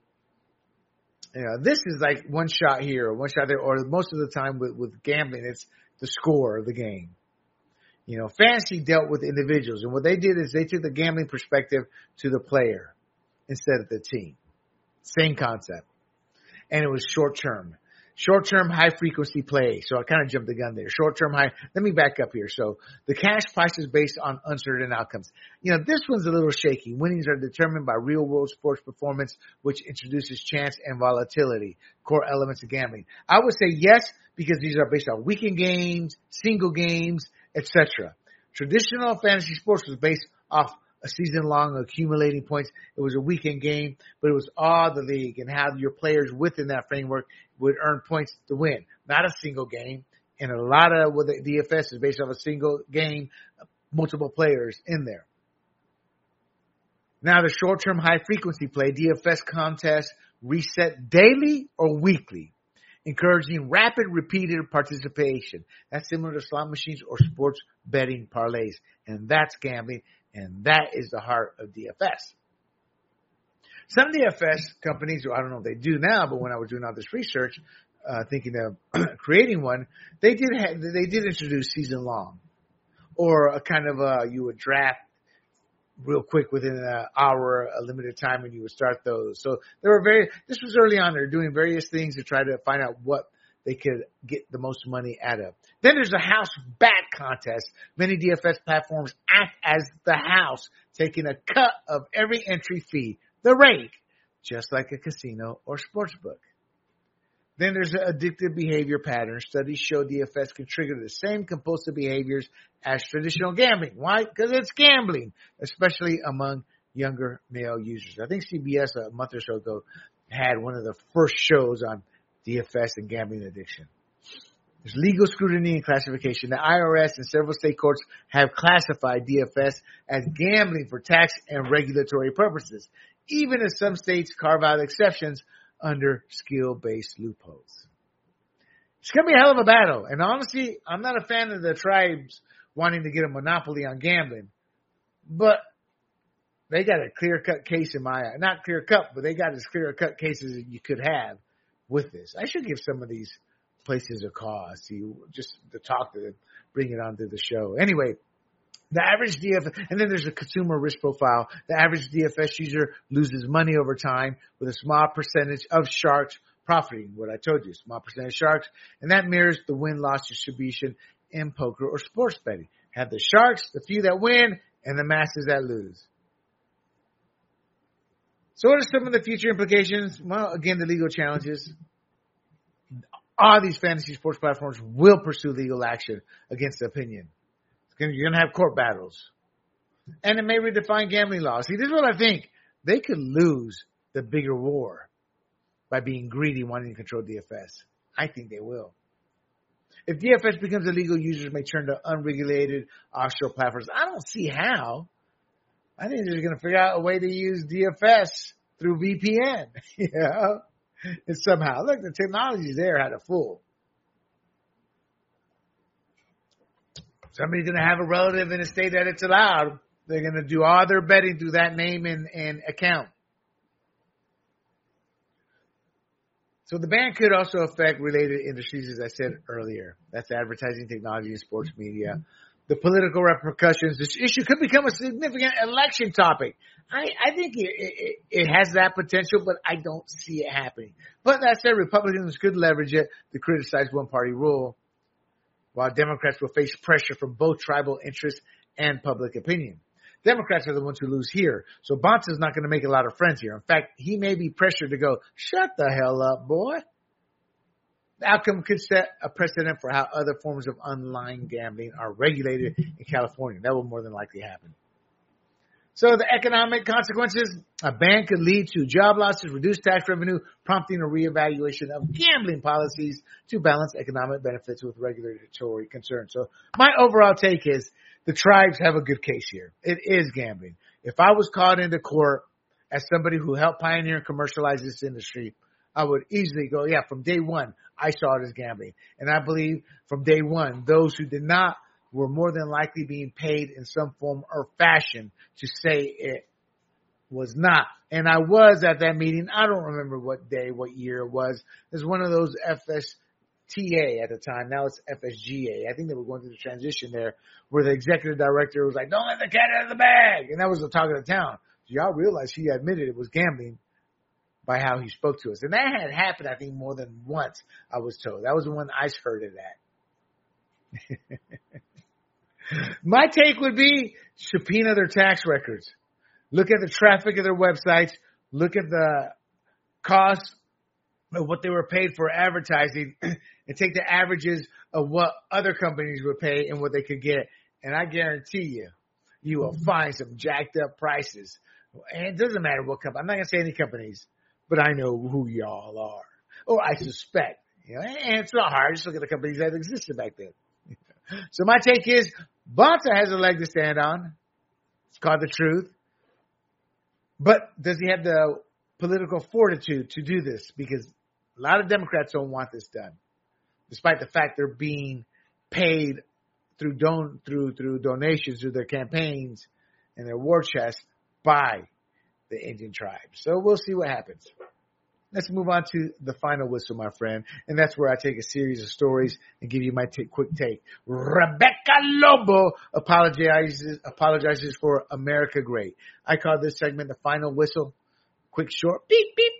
You know, this is like one shot here or one shot there, or most of the time with, with gambling it's the score of the game. You know, fantasy dealt with individuals, and what they did is they took the gambling perspective to the player instead of the team. Same concept. And it was short term. Short term, high frequency play. So I kind of jumped the gun there. Short term, high. Let me back up here. So the cash price is based on uncertain outcomes. You know, this one's a little shaky. Winnings are determined by real world sports performance, which introduces chance and volatility, core elements of gambling. I would say yes, because these are based on weekend games, single games, et cetera. Traditional fantasy sports was based off a season-long accumulating points. It was a weekend game, but it was all the league and how your players within that framework would earn points to win. Not a single game. And a lot of what the D F S is based off a single game, multiple players in there. Now the short-term high-frequency play, D F S contests reset daily or weekly, encouraging rapid, repeated participation. That's similar to slot machines or sports betting parlays. And that's gambling. And that is the heart of D F S. Some D F S companies, I don't know if they do now, but when I was doing all this research, uh, thinking of creating one, they did have, they did introduce season long, or a kind of a, you would draft real quick within an hour, a limited time, and you would start those. So there were very, this was early on. They're doing various things to try to find out what they could get the most money out of. Then there's a house bat contest. Many D F S platforms act as the house, taking a cut of every entry fee, the rake, just like a casino or sports book. Then there's an addictive behavior pattern. Studies show D F S can trigger the same compulsive behaviors as traditional gambling. Why? Because it's gambling, especially among younger male users. I think C B S a month or so ago had one of the first shows on D F S and gambling addiction. There's legal scrutiny and classification. The I R S and several state courts have classified D F S as gambling for tax and regulatory purposes, even as some states carve out exceptions under skill-based loopholes. It's going to be a hell of a battle. And honestly, I'm not a fan of the tribes wanting to get a monopoly on gambling, but they got a clear-cut case in my eye. Not clear-cut, but they got as clear-cut cases as you could have with this. I should give some of these places a call, see, just to talk to them, bring it onto the show. Anyway, the average D F S, and then there's a consumer risk profile. The average D F S user loses money over time with a small percentage of sharks profiting. What I told you, small percentage of sharks, and that mirrors the win-loss distribution in poker or sports betting. Have the sharks, the few that win, and the masses that lose. So what are some of the future implications? Well, again, the legal challenges. All these fantasy sports platforms will pursue legal action against the opinion. You're going to have court battles. And it may redefine gambling laws. See, this is what I think. They could lose the bigger war by being greedy, wanting to control D F S. I think they will. If D F S becomes illegal, users may turn to unregulated offshore platforms. I don't see how. I think they're going to figure out a way to use D F S through V P N. You know? And somehow, look, the technology's there, had a fool. Somebody's going to have a relative in a state that it's allowed. They're going to do all their betting through that name and, and account. So the ban could also affect related industries, as I said earlier. That's advertising, technology, and sports media. The political repercussions. This issue could become a significant election topic. I, I think it, it, it has that potential, but I don't see it happening. But that said, Republicans could leverage it to criticize one-party rule, while Democrats will face pressure from both tribal interests and public opinion. Democrats are the ones who lose here, so Bonta is not going to make a lot of friends here. In fact, he may be pressured to go, shut the hell up, boy. The outcome could set a precedent for how other forms of online gambling are regulated in California. That will more than likely happen. So the economic consequences, a ban could lead to job losses, reduced tax revenue, prompting a reevaluation of gambling policies to balance economic benefits with regulatory concerns. So my overall take is the tribes have a good case here. It is gambling. If I was called into court as somebody who helped pioneer and commercialize this industry, I would easily go, yeah, from day one, I saw it as gambling. And I believe from day one, those who did not were more than likely being paid in some form or fashion to say it was not. And I was at that meeting. I don't remember what day, what year it was. It was one of those F S T A at the time. Now it's F S G A. I think they were going through the transition there where the executive director was like, don't let the cat out of the bag. And that was the talk of the town. So y'all realize he admitted it was gambling by how he spoke to us. And that had happened, I think, more than once, I was told. That was the one I heard it at. My take would be subpoena their tax records. Look at the traffic of their websites. Look at the cost of what they were paid for advertising and take the averages of what other companies would pay and what they could get. And I guarantee you, you will find some jacked up prices. And it doesn't matter what company. I'm not going to say any companies, but I know who y'all are. Or I suspect. You know, and it's not hard. Just look at the companies that existed back then. So my take is Bonta has a leg to stand on. It's called the truth. But does he have the political fortitude to do this? Because a lot of Democrats don't want this done, despite the fact they're being paid through don through through donations through their campaigns and their war chest by the Indian tribes. So we'll see what happens. Let's move on to the final whistle, my friend. And that's where I take a series of stories and give you my t- quick take. Rebecca Lobo apologizes, apologizes for America Great. I call this segment the final whistle. Quick, short, beep, beep.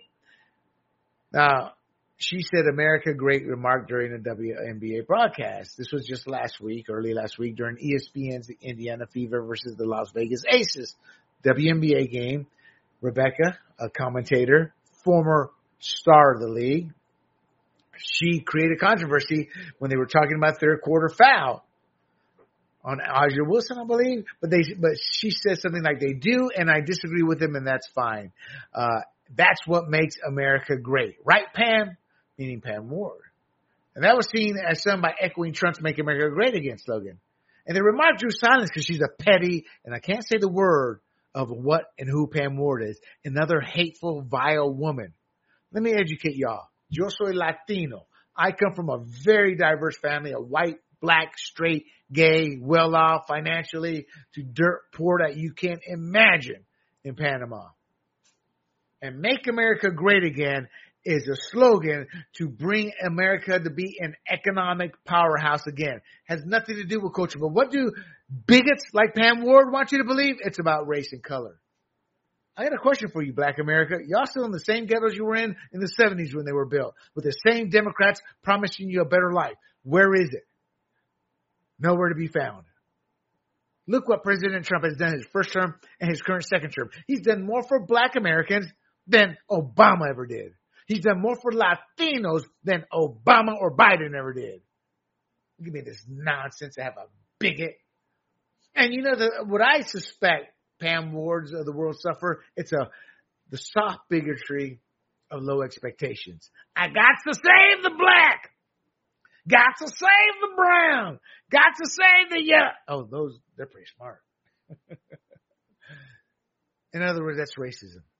Now, she said America Great remark during a W N B A broadcast. This was just last week, early last week, during E S P N's the Indiana Fever versus the Las Vegas Aces W N B A game. Rebecca, a commentator, former star of the league, she created controversy when they were talking about third quarter foul on A'ja Wilson, I believe. But they, but she said something like they do, and I disagree with them, and that's fine. Uh, that's what makes America great, right, Pam? Meaning Pam Ward. And that was seen as some by echoing Trump's "Make America Great Again" slogan. And the remark drew silence because she's a petty, and I can't say the word of what and who Pam Ward is, another hateful, vile woman. Let me educate y'all. Yo soy Latino. I come from a very diverse family, a white, black, straight, gay, well-off financially to dirt poor that you can't imagine in Panama. And Make America Great Again is a slogan to bring America to be an economic powerhouse again. Has nothing to do with culture. But what do bigots like Pam Ward want you to believe? It's about race and color. I got a question for you, Black America. Y'all still in the same ghettos you were in in the seventies when they were built, with the same Democrats promising you a better life. Where is it? Nowhere to be found. Look what President Trump has done his first term and his current second term. He's done more for Black Americans than Obama ever did. He's done more for Latinos than Obama or Biden ever did. Give me this nonsense to have a bigot. And you know the, what I suspect Pam Wards of the world suffer? It's a the soft bigotry of low expectations. I got to save the black. Got to save the brown. Got to save the yeah. Oh, those, they're pretty smart. In other words, that's racism.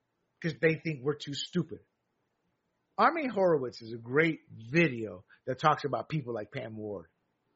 because they think we're too stupid. Armie Horowitz is a great video that talks about people like Pam Ward.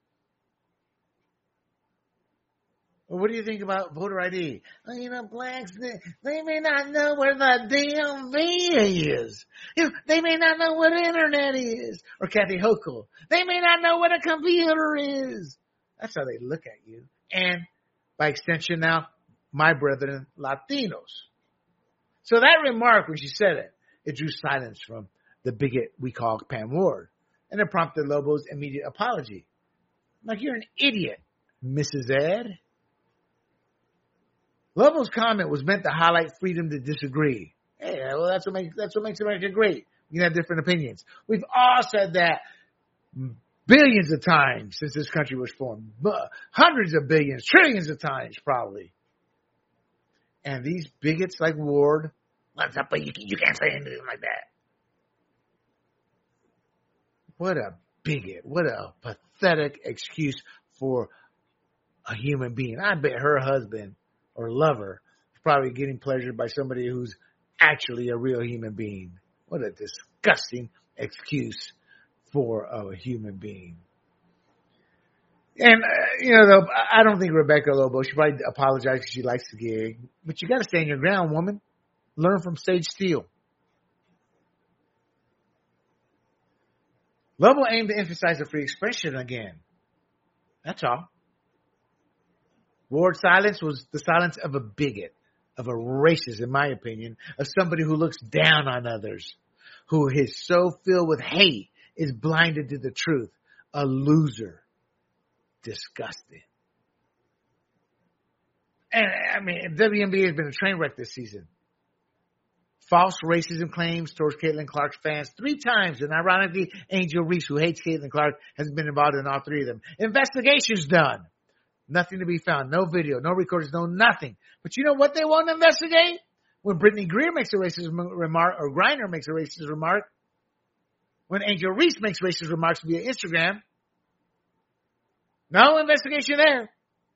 Well, what do you think about voter I D? Well, you know, blacks, they, they may not know where the D M V is. You know, they may not know what internet is. Or Kathy Hochul. They may not know what a computer is. That's how they look at you. And by extension now, my brethren, Latinos. So that remark, when she said it, it drew silence from the bigot we call Pam Ward. And it prompted Lobo's immediate apology. Like, you're an idiot, Missus Ed. Lobo's comment was meant to highlight freedom to disagree. Hey, well, that's what makes that's what makes America great. You can have different opinions. We've all said that billions of times since this country was formed. Hundreds of billions, trillions of times, probably. And these bigots like Ward, what's up, but you, you can't say anything like that. What a bigot. What a pathetic excuse for a human being. I bet her husband or lover is probably getting pleasured by somebody who's actually a real human being. What a disgusting excuse for a human being. And, uh, you know, though, I don't think Rebecca Lobo, she probably apologized because she likes the gig. But you got to stand your ground, woman. Learn from Sage Steele. Lobo aimed to emphasize the free expression again. That's all. Ward's silence was the silence of a bigot, of a racist, in my opinion, of somebody who looks down on others, who is so filled with hate, is blinded to the truth. A loser. Disgusting. And, I mean, W N B A has been a train wreck this season. False racism claims towards Caitlin Clark's fans three times, and ironically, Angel Reese, who hates Caitlin Clark, has been involved in all three of them. Investigations done. Nothing to be found. No video, no recordings, no nothing. But you know what they won't investigate? When Brittany Greer makes a racist remark, or Griner makes a racist remark, when Angel Reese makes racist remarks via Instagram, no investigation there.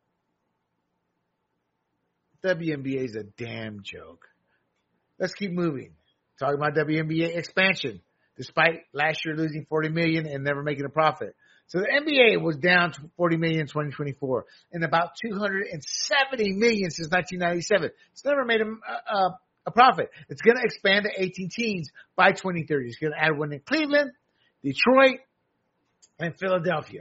W N B A is a damn joke. Let's keep moving. Talking about W N B A expansion, despite last year losing forty million dollars and never making a profit. So the N B A was down to forty million dollars in twenty twenty-four and about two hundred seventy million dollars since nineteen ninety-seven. It's never made a, a, a profit. It's going to expand to eighteen teams by twenty thirty. It's going to add one in Cleveland, Detroit, and Philadelphia.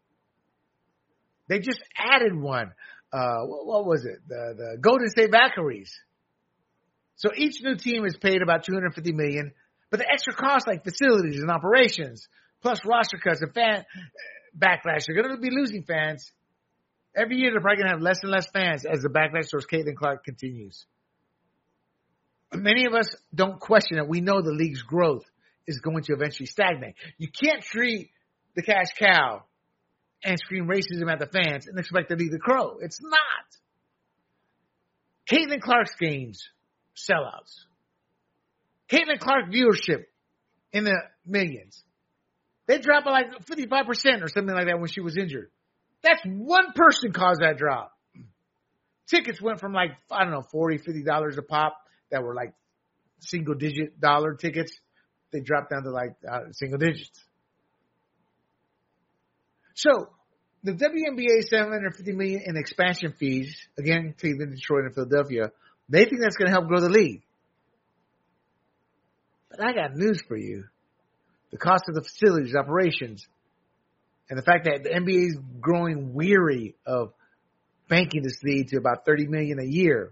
They just added one. Uh, what, what was it? The, the Golden State Valkyries. So each new team is paid about two hundred fifty million dollars, but the extra costs like facilities and operations, plus roster cuts and fan backlash, they're going to be losing fans. Every year they're probably going to have less and less fans as the backlash towards Caitlin Clark continues. Many of us don't question it. We know the league's growth is going to eventually stagnate. You can't treat the cash cow and scream racism at the fans and expect the league to grow. It's not. Caitlin Clark's games, sellouts. Caitlin Clark viewership in the millions. They dropped by like fifty-five percent or something like that when she was injured. That's one person caused that drop. Tickets went from like, I don't know, forty dollars, fifty dollars a pop that were like single digit dollar tickets. They dropped down to like uh, single digits. So the W N B A seven hundred fifty million dollars in expansion fees, again, Cleveland, Detroit, and Philadelphia, they think that's going to help grow the league. But I got news for you. The cost of the facilities, operations, and the fact that the N B A is growing weary of banking this league to about thirty million dollars a year.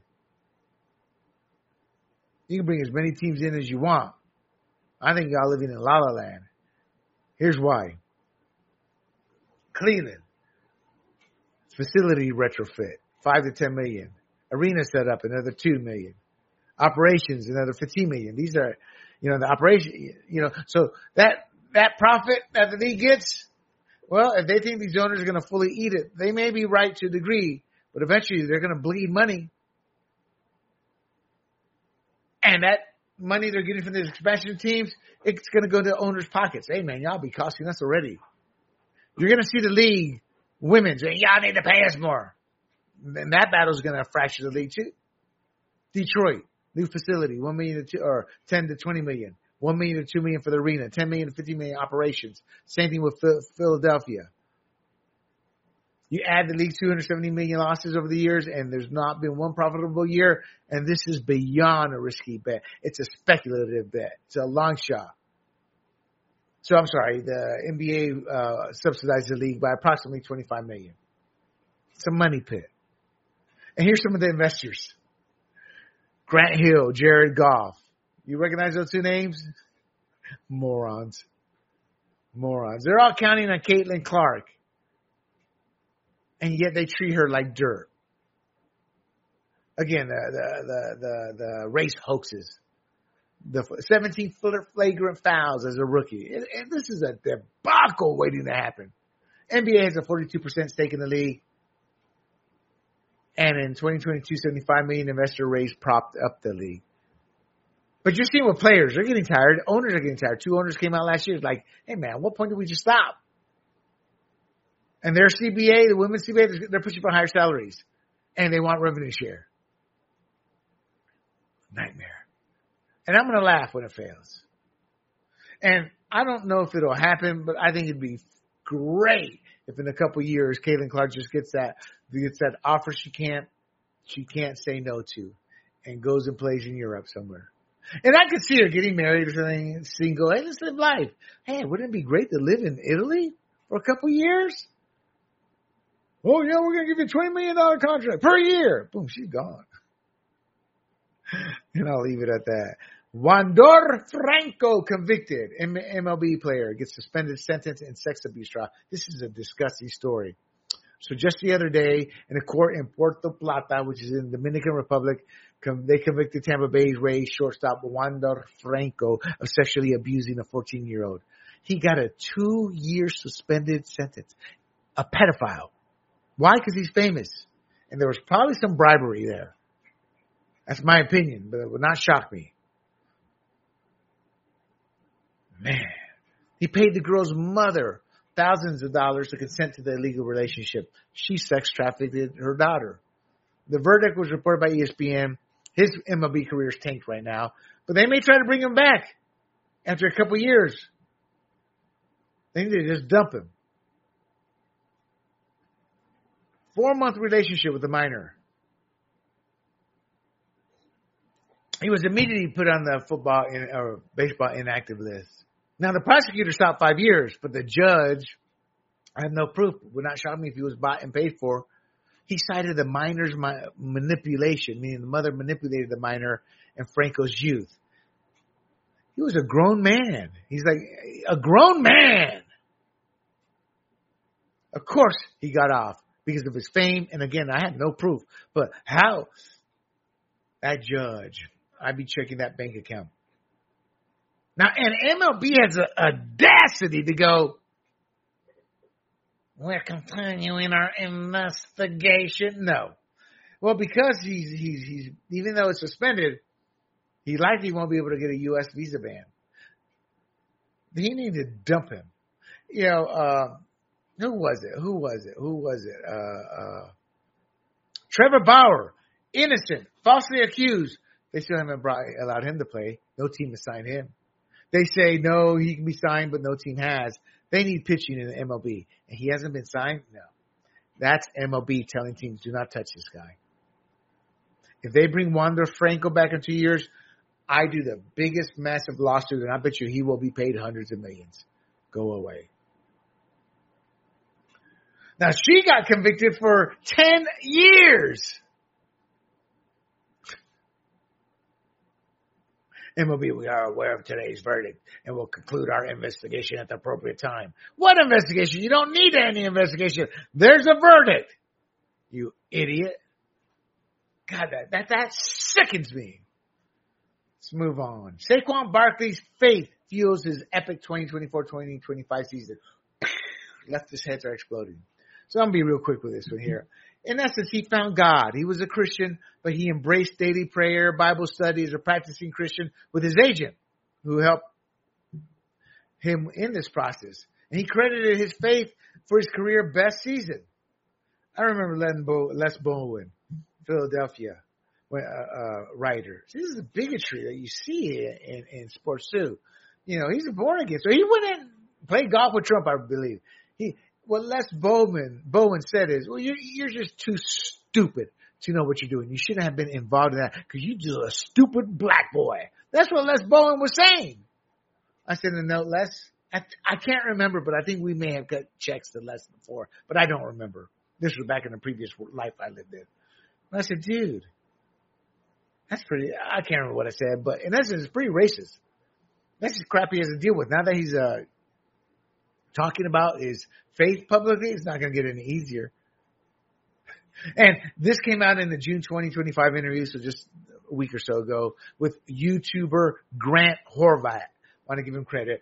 You can bring as many teams in as you want. I think y'all living in La La Land. Here's why. Cleveland, facility retrofit, five to ten million. Arena setup, another two million. Operations, another fifteen million. These are, you know, the operation, you know, so that, that profit that the league gets, well, if they think these owners are going to fully eat it, they may be right to a degree, but eventually they're going to bleed money. And that money they're getting from these expansion teams, it's going to go to owners' pockets. Hey, man, y'all be costing us already. You're going to see the league, women, saying, y'all need to pay us more. And that battle is going to fracture the league too. Detroit, New facility, one million to two, or ten to twenty million. One million to two million for the arena. Ten million to fifty million operations. Same thing with Philadelphia. You add the league's two hundred seventy million losses over the years, and there's not been one profitable year. And this is beyond a risky bet. It's a speculative bet. It's a long shot. So I'm sorry, the N B A uh, subsidized the league by approximately twenty-five million. It's a money pit. And here's some of the investors: Grant Hill, Jared Goff. You recognize those two names? Morons. Morons. They're all counting on Caitlin Clark. And yet they treat her like dirt. Again, the the the the, the race hoaxes. The seventeen-footer flagrant fouls as a rookie. And, and this is a debacle waiting to happen. N B A has a forty-two percent stake in the league. And in twenty twenty-two, seventy-five million investor raise propped up the league. But you're seeing with players, they're getting tired. Owners are getting tired. Two owners came out last year. It's like, hey, man, what point did we just stop? And their C B A, the women's C B A, they're pushing for higher salaries. And they want revenue share. Nightmare. And I'm going to laugh when it fails. And I don't know if it'll happen, but I think it'd be great if in a couple of years, Caitlin Clark just gets that, gets that offer she can't, she can't say no to and goes and plays in Europe somewhere. And I could see her getting married or something, single. Hey, let's live life. Hey, wouldn't it be great to live in Italy for a couple of years? Oh, yeah, we're going to give you a twenty million dollars contract per year. Boom, she's gone. And I'll leave it at that. Wander Franco convicted. M L B player gets suspended sentence in sex abuse trial. This is a disgusting story. So just the other day, in a court in Puerto Plata, which is in the Dominican Republic, they convicted Tampa Bay's Rays shortstop Wander Franco of sexually abusing a fourteen-year-old. He got a two-year suspended sentence. A pedophile. Why? Because he's famous. And there was probably some bribery there. That's my opinion, but it would not shock me. Man. He paid the girl's mother thousands of dollars to consent to the illegal relationship. She sex trafficked her daughter. The verdict was reported by E S P N. His M L B career is tanked right now, but they may try to bring him back after a couple years. They need to just dump him. Four-month relationship with a minor. He was immediately put on the football in, or baseball inactive list. Now, the prosecutor stopped five years, but the judge, I have no proof, would not shock me if he was bought and paid for. He cited the minor's ma- manipulation, meaning the mother manipulated the minor in Franco's youth. He was a grown man. He's like, a grown man. Of course he got off because of his fame. And again, I had no proof. But how? That judge, I'd be checking that bank account. Now, and M L B has the audacity to go, we're continuing our investigation. No. Well, because he's, he's, he's, even though it's suspended, he likely won't be able to get a U S visa ban. He needed to dump him. You know, uh, who was it? Who was it? Who was it? Uh, uh, Trevor Bauer, innocent, falsely accused. They still haven't brought, allowed him to play. No team has signed him. They say, no, he can be signed, but no team has. They need pitching in the M L B. And he hasn't been signed? No. That's M L B telling teams, do not touch this guy. If they bring Wander Franco back in two years, I do the biggest massive lawsuit, and I bet you he will be paid hundreds of millions. Go away. Now, she got convicted for ten years. M L B, we are aware of today's verdict and will conclude our investigation at the appropriate time. What investigation? You don't need any investigation. There's a verdict. You idiot. God, that, that, that sickens me. Let's move on. Saquon Barkley's faith fuels his epic twenty twenty-four twenty twenty-five season. Left his heads are exploding. So I'm going to be real quick with this one here. In essence, he found God. He was a Christian, but he embraced daily prayer, Bible studies, a practicing Christian with his agent who helped him in this process. And he credited his faith for his career best season. I remember Les Bowen, Philadelphia, uh, uh, writer. This is the bigotry that you see in, in, in sports too. You know, he's a born again. So he went in, played golf with Trump, I believe. He, what Les Bowman, Bowen said is, well, you're, you're just too stupid to know what you're doing. You shouldn't have been involved in that because you're just a stupid black boy. That's what Les Bowen was saying. I said, no, Les, I, I can't remember, but I think we may have got checks to Les before, but I don't remember. This was back in the previous life I lived in. And I said, dude, that's pretty, I can't remember what I said, but in essence, it's pretty racist. That's just crap he has to deal with. Now that he's uh, talking about his faith publicly, it's not going to get any easier. And this came out in the June twenty twenty-five interview, so just a week or so ago, with YouTuber Grant Horvat. I want to give him credit.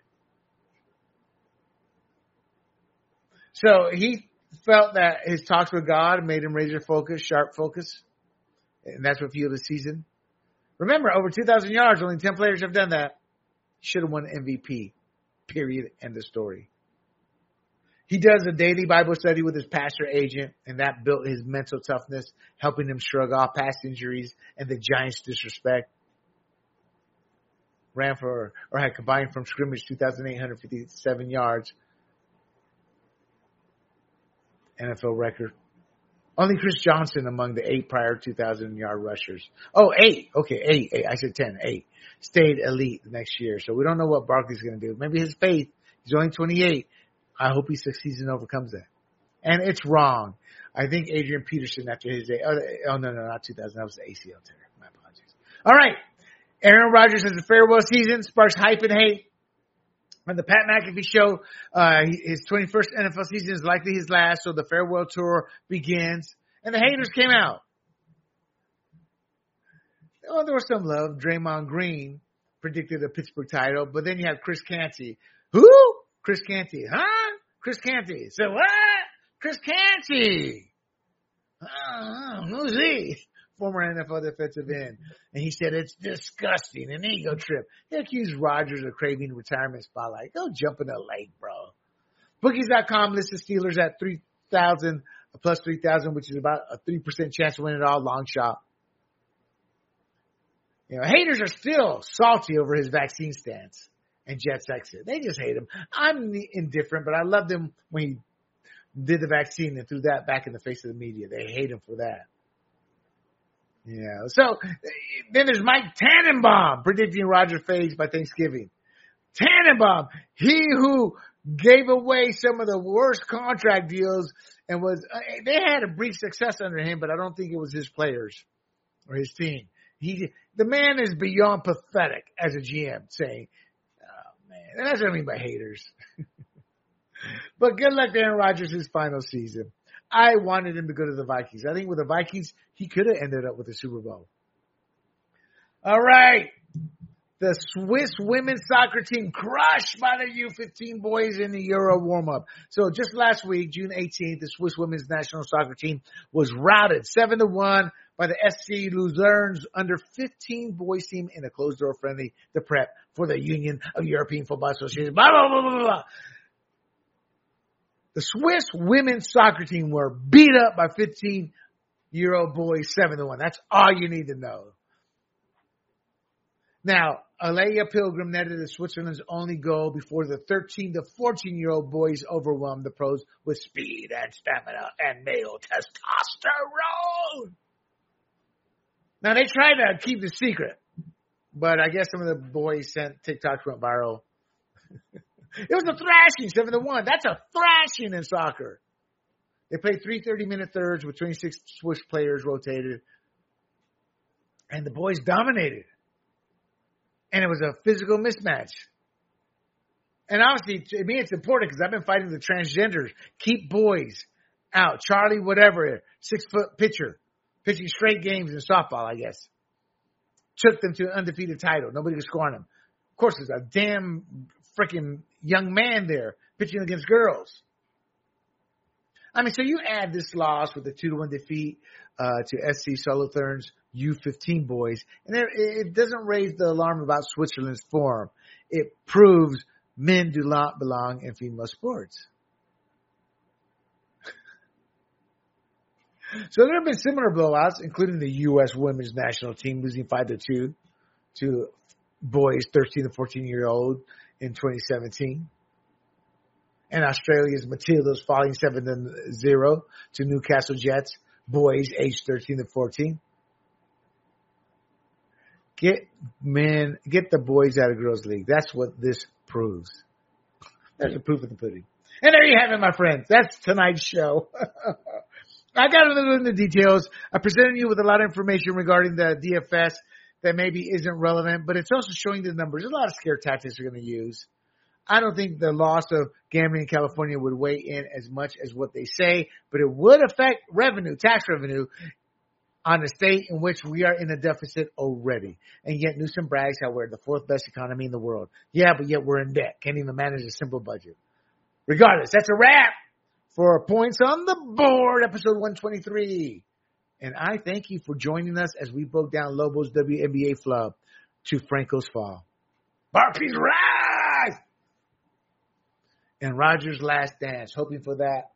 So he felt that his talks with God made him razor focus, sharp focus, and that's what fueled his season. Remember, over two thousand yards, only ten players have done that. Should have won M V P. Period. End of story. He does a daily Bible study with his pastor agent, and that built his mental toughness, helping him shrug off past injuries and the Giants' disrespect. Ran for, or had combined from scrimmage two thousand eight hundred fifty-seven yards. N F L record. Only Chris Johnson among the eight prior two thousand yard rushers. Oh, eight. Okay, eight, eight. I said ten, eight. Stayed elite the next year. So we don't know what Barkley's going to do. Maybe his faith, he's only twenty-eight. I hope he succeeds and overcomes that. And it's wrong. I think Adrian Peterson after his day. Oh, oh no, no, not two thousand. That was the A C L tear. My apologies. All right. Aaron Rodgers has a farewell season, sparks hype and hate. On the Pat McAfee show, uh, his twenty-first N F L season is likely his last, so the farewell tour begins. And the haters came out. Oh, there was some love. Draymond Green predicted a Pittsburgh title, but then you have Chris Canty. Who? Chris Canty. Huh? Chris Canty. So what? Chris Canty. Uh, who's he? Former N F L defensive end. And he said it's disgusting, an ego trip. He accused Rodgers of craving retirement spotlight. Go jump in the lake, bro. Bookies dot com lists the Steelers at three thousand, plus three thousand, which is about a three percent chance to win it all, long shot. You know, haters are still salty over his vaccine stance and Jets exit. They just hate him. I'm indifferent, but I loved him when he did the vaccine and threw that back in the face of the media. They hate him for that. Yeah. So then there's Mike Tannenbaum predicting Rodgers fades by Thanksgiving. Tannenbaum, he who gave away some of the worst contract deals and was, they had a brief success under him, but I don't think it was his players or his team. He, the man is beyond pathetic as a G M, saying, oh man, and that's what I mean by haters. But good luck to Aaron Rodgers his final season. I wanted him to go to the Vikings. I think with the Vikings, he could have ended up with the Super Bowl. All right. The Swiss women's soccer team crushed by the U fifteen boys in the Euro warm-up. So just last week, June eighteenth, the Swiss women's national soccer team was routed seven to one by the S C Luzern's under fifteen boys team in a closed-door friendly to prep for the Union of European Football Association. Blah, blah, blah, blah, blah. The Swiss women's soccer team were beat up by fifteen-year-old boys seven to one. That's all you need to know. Now, Alea Pilgrim netted the Switzerland's only goal before the thirteen to fourteen-year-old boys overwhelmed the pros with speed and stamina and male testosterone. Now, they tried to keep the secret, but I guess some of the boys sent TikToks went viral. It was a thrashing, seven to one. That's a thrashing in soccer. They played three thirty-minute thirds with twenty-six Swiss players rotated, and the boys dominated. And it was a physical mismatch. And obviously, to me, it's important because I've been fighting the transgenders. Keep boys out. Charlie, whatever, six-foot pitcher, pitching straight games in softball, I guess. Took them to an undefeated title. Nobody could score on him. Of course, there's a damn freaking young man there pitching against girls. I mean, so you add this loss with the two to one defeat uh, to S C Solothurn's U fifteen boys, and it, it doesn't raise the alarm about Switzerland's form. It proves men do not belong in female sports. So there have been similar blowouts, including the U S women's national team losing five to two to boys thirteen to fourteen year old in twenty seventeen. And Australia's Matildas falling seven to zero to Newcastle Jets, boys aged thirteen to fourteen. Get men, get the boys out of girls league. That's what this proves. There's a proof of the pudding. And there you have it, my friends. That's tonight's show. I got a little in the details. I presented you with a lot of information regarding the D F S that maybe isn't relevant, but it's also showing the numbers. There's a lot of scare tactics they're going to use. I don't think the loss of gambling in California would weigh in as much as what they say, but it would affect revenue, tax revenue, on a state in which we are in a deficit already. And yet Newsom brags how we're the fourth best economy in the world. Yeah, but yet we're in debt. Can't even manage a simple budget. Regardless, that's a wrap for Points on the Board, episode one twenty-three. And I thank you for joining us as we broke down Lobo's W N B A flub to Franco's fall. Barpees rise! And Roger's last dance, hoping for that.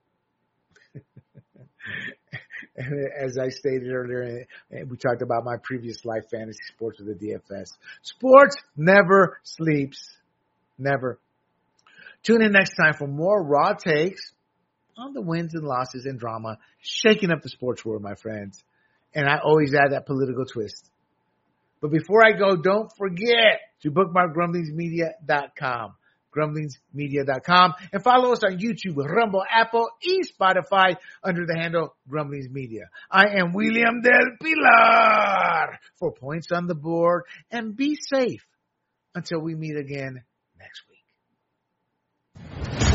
As I stated earlier, we talked about my previous life fantasy sports with the D F S. Sports never sleeps. Never. Tune in next time for more raw takes on the wins and losses and drama, shaking up the sports world, my friends. And I always add that political twist. But before I go, don't forget to bookmark grumblings media dot com. grumblings media dot com, and follow us on YouTube, Rumble, Apple, and Spotify under the handle Grumblings Media. I am William Del Pilar for Points on the Board, and be safe until we meet again next week.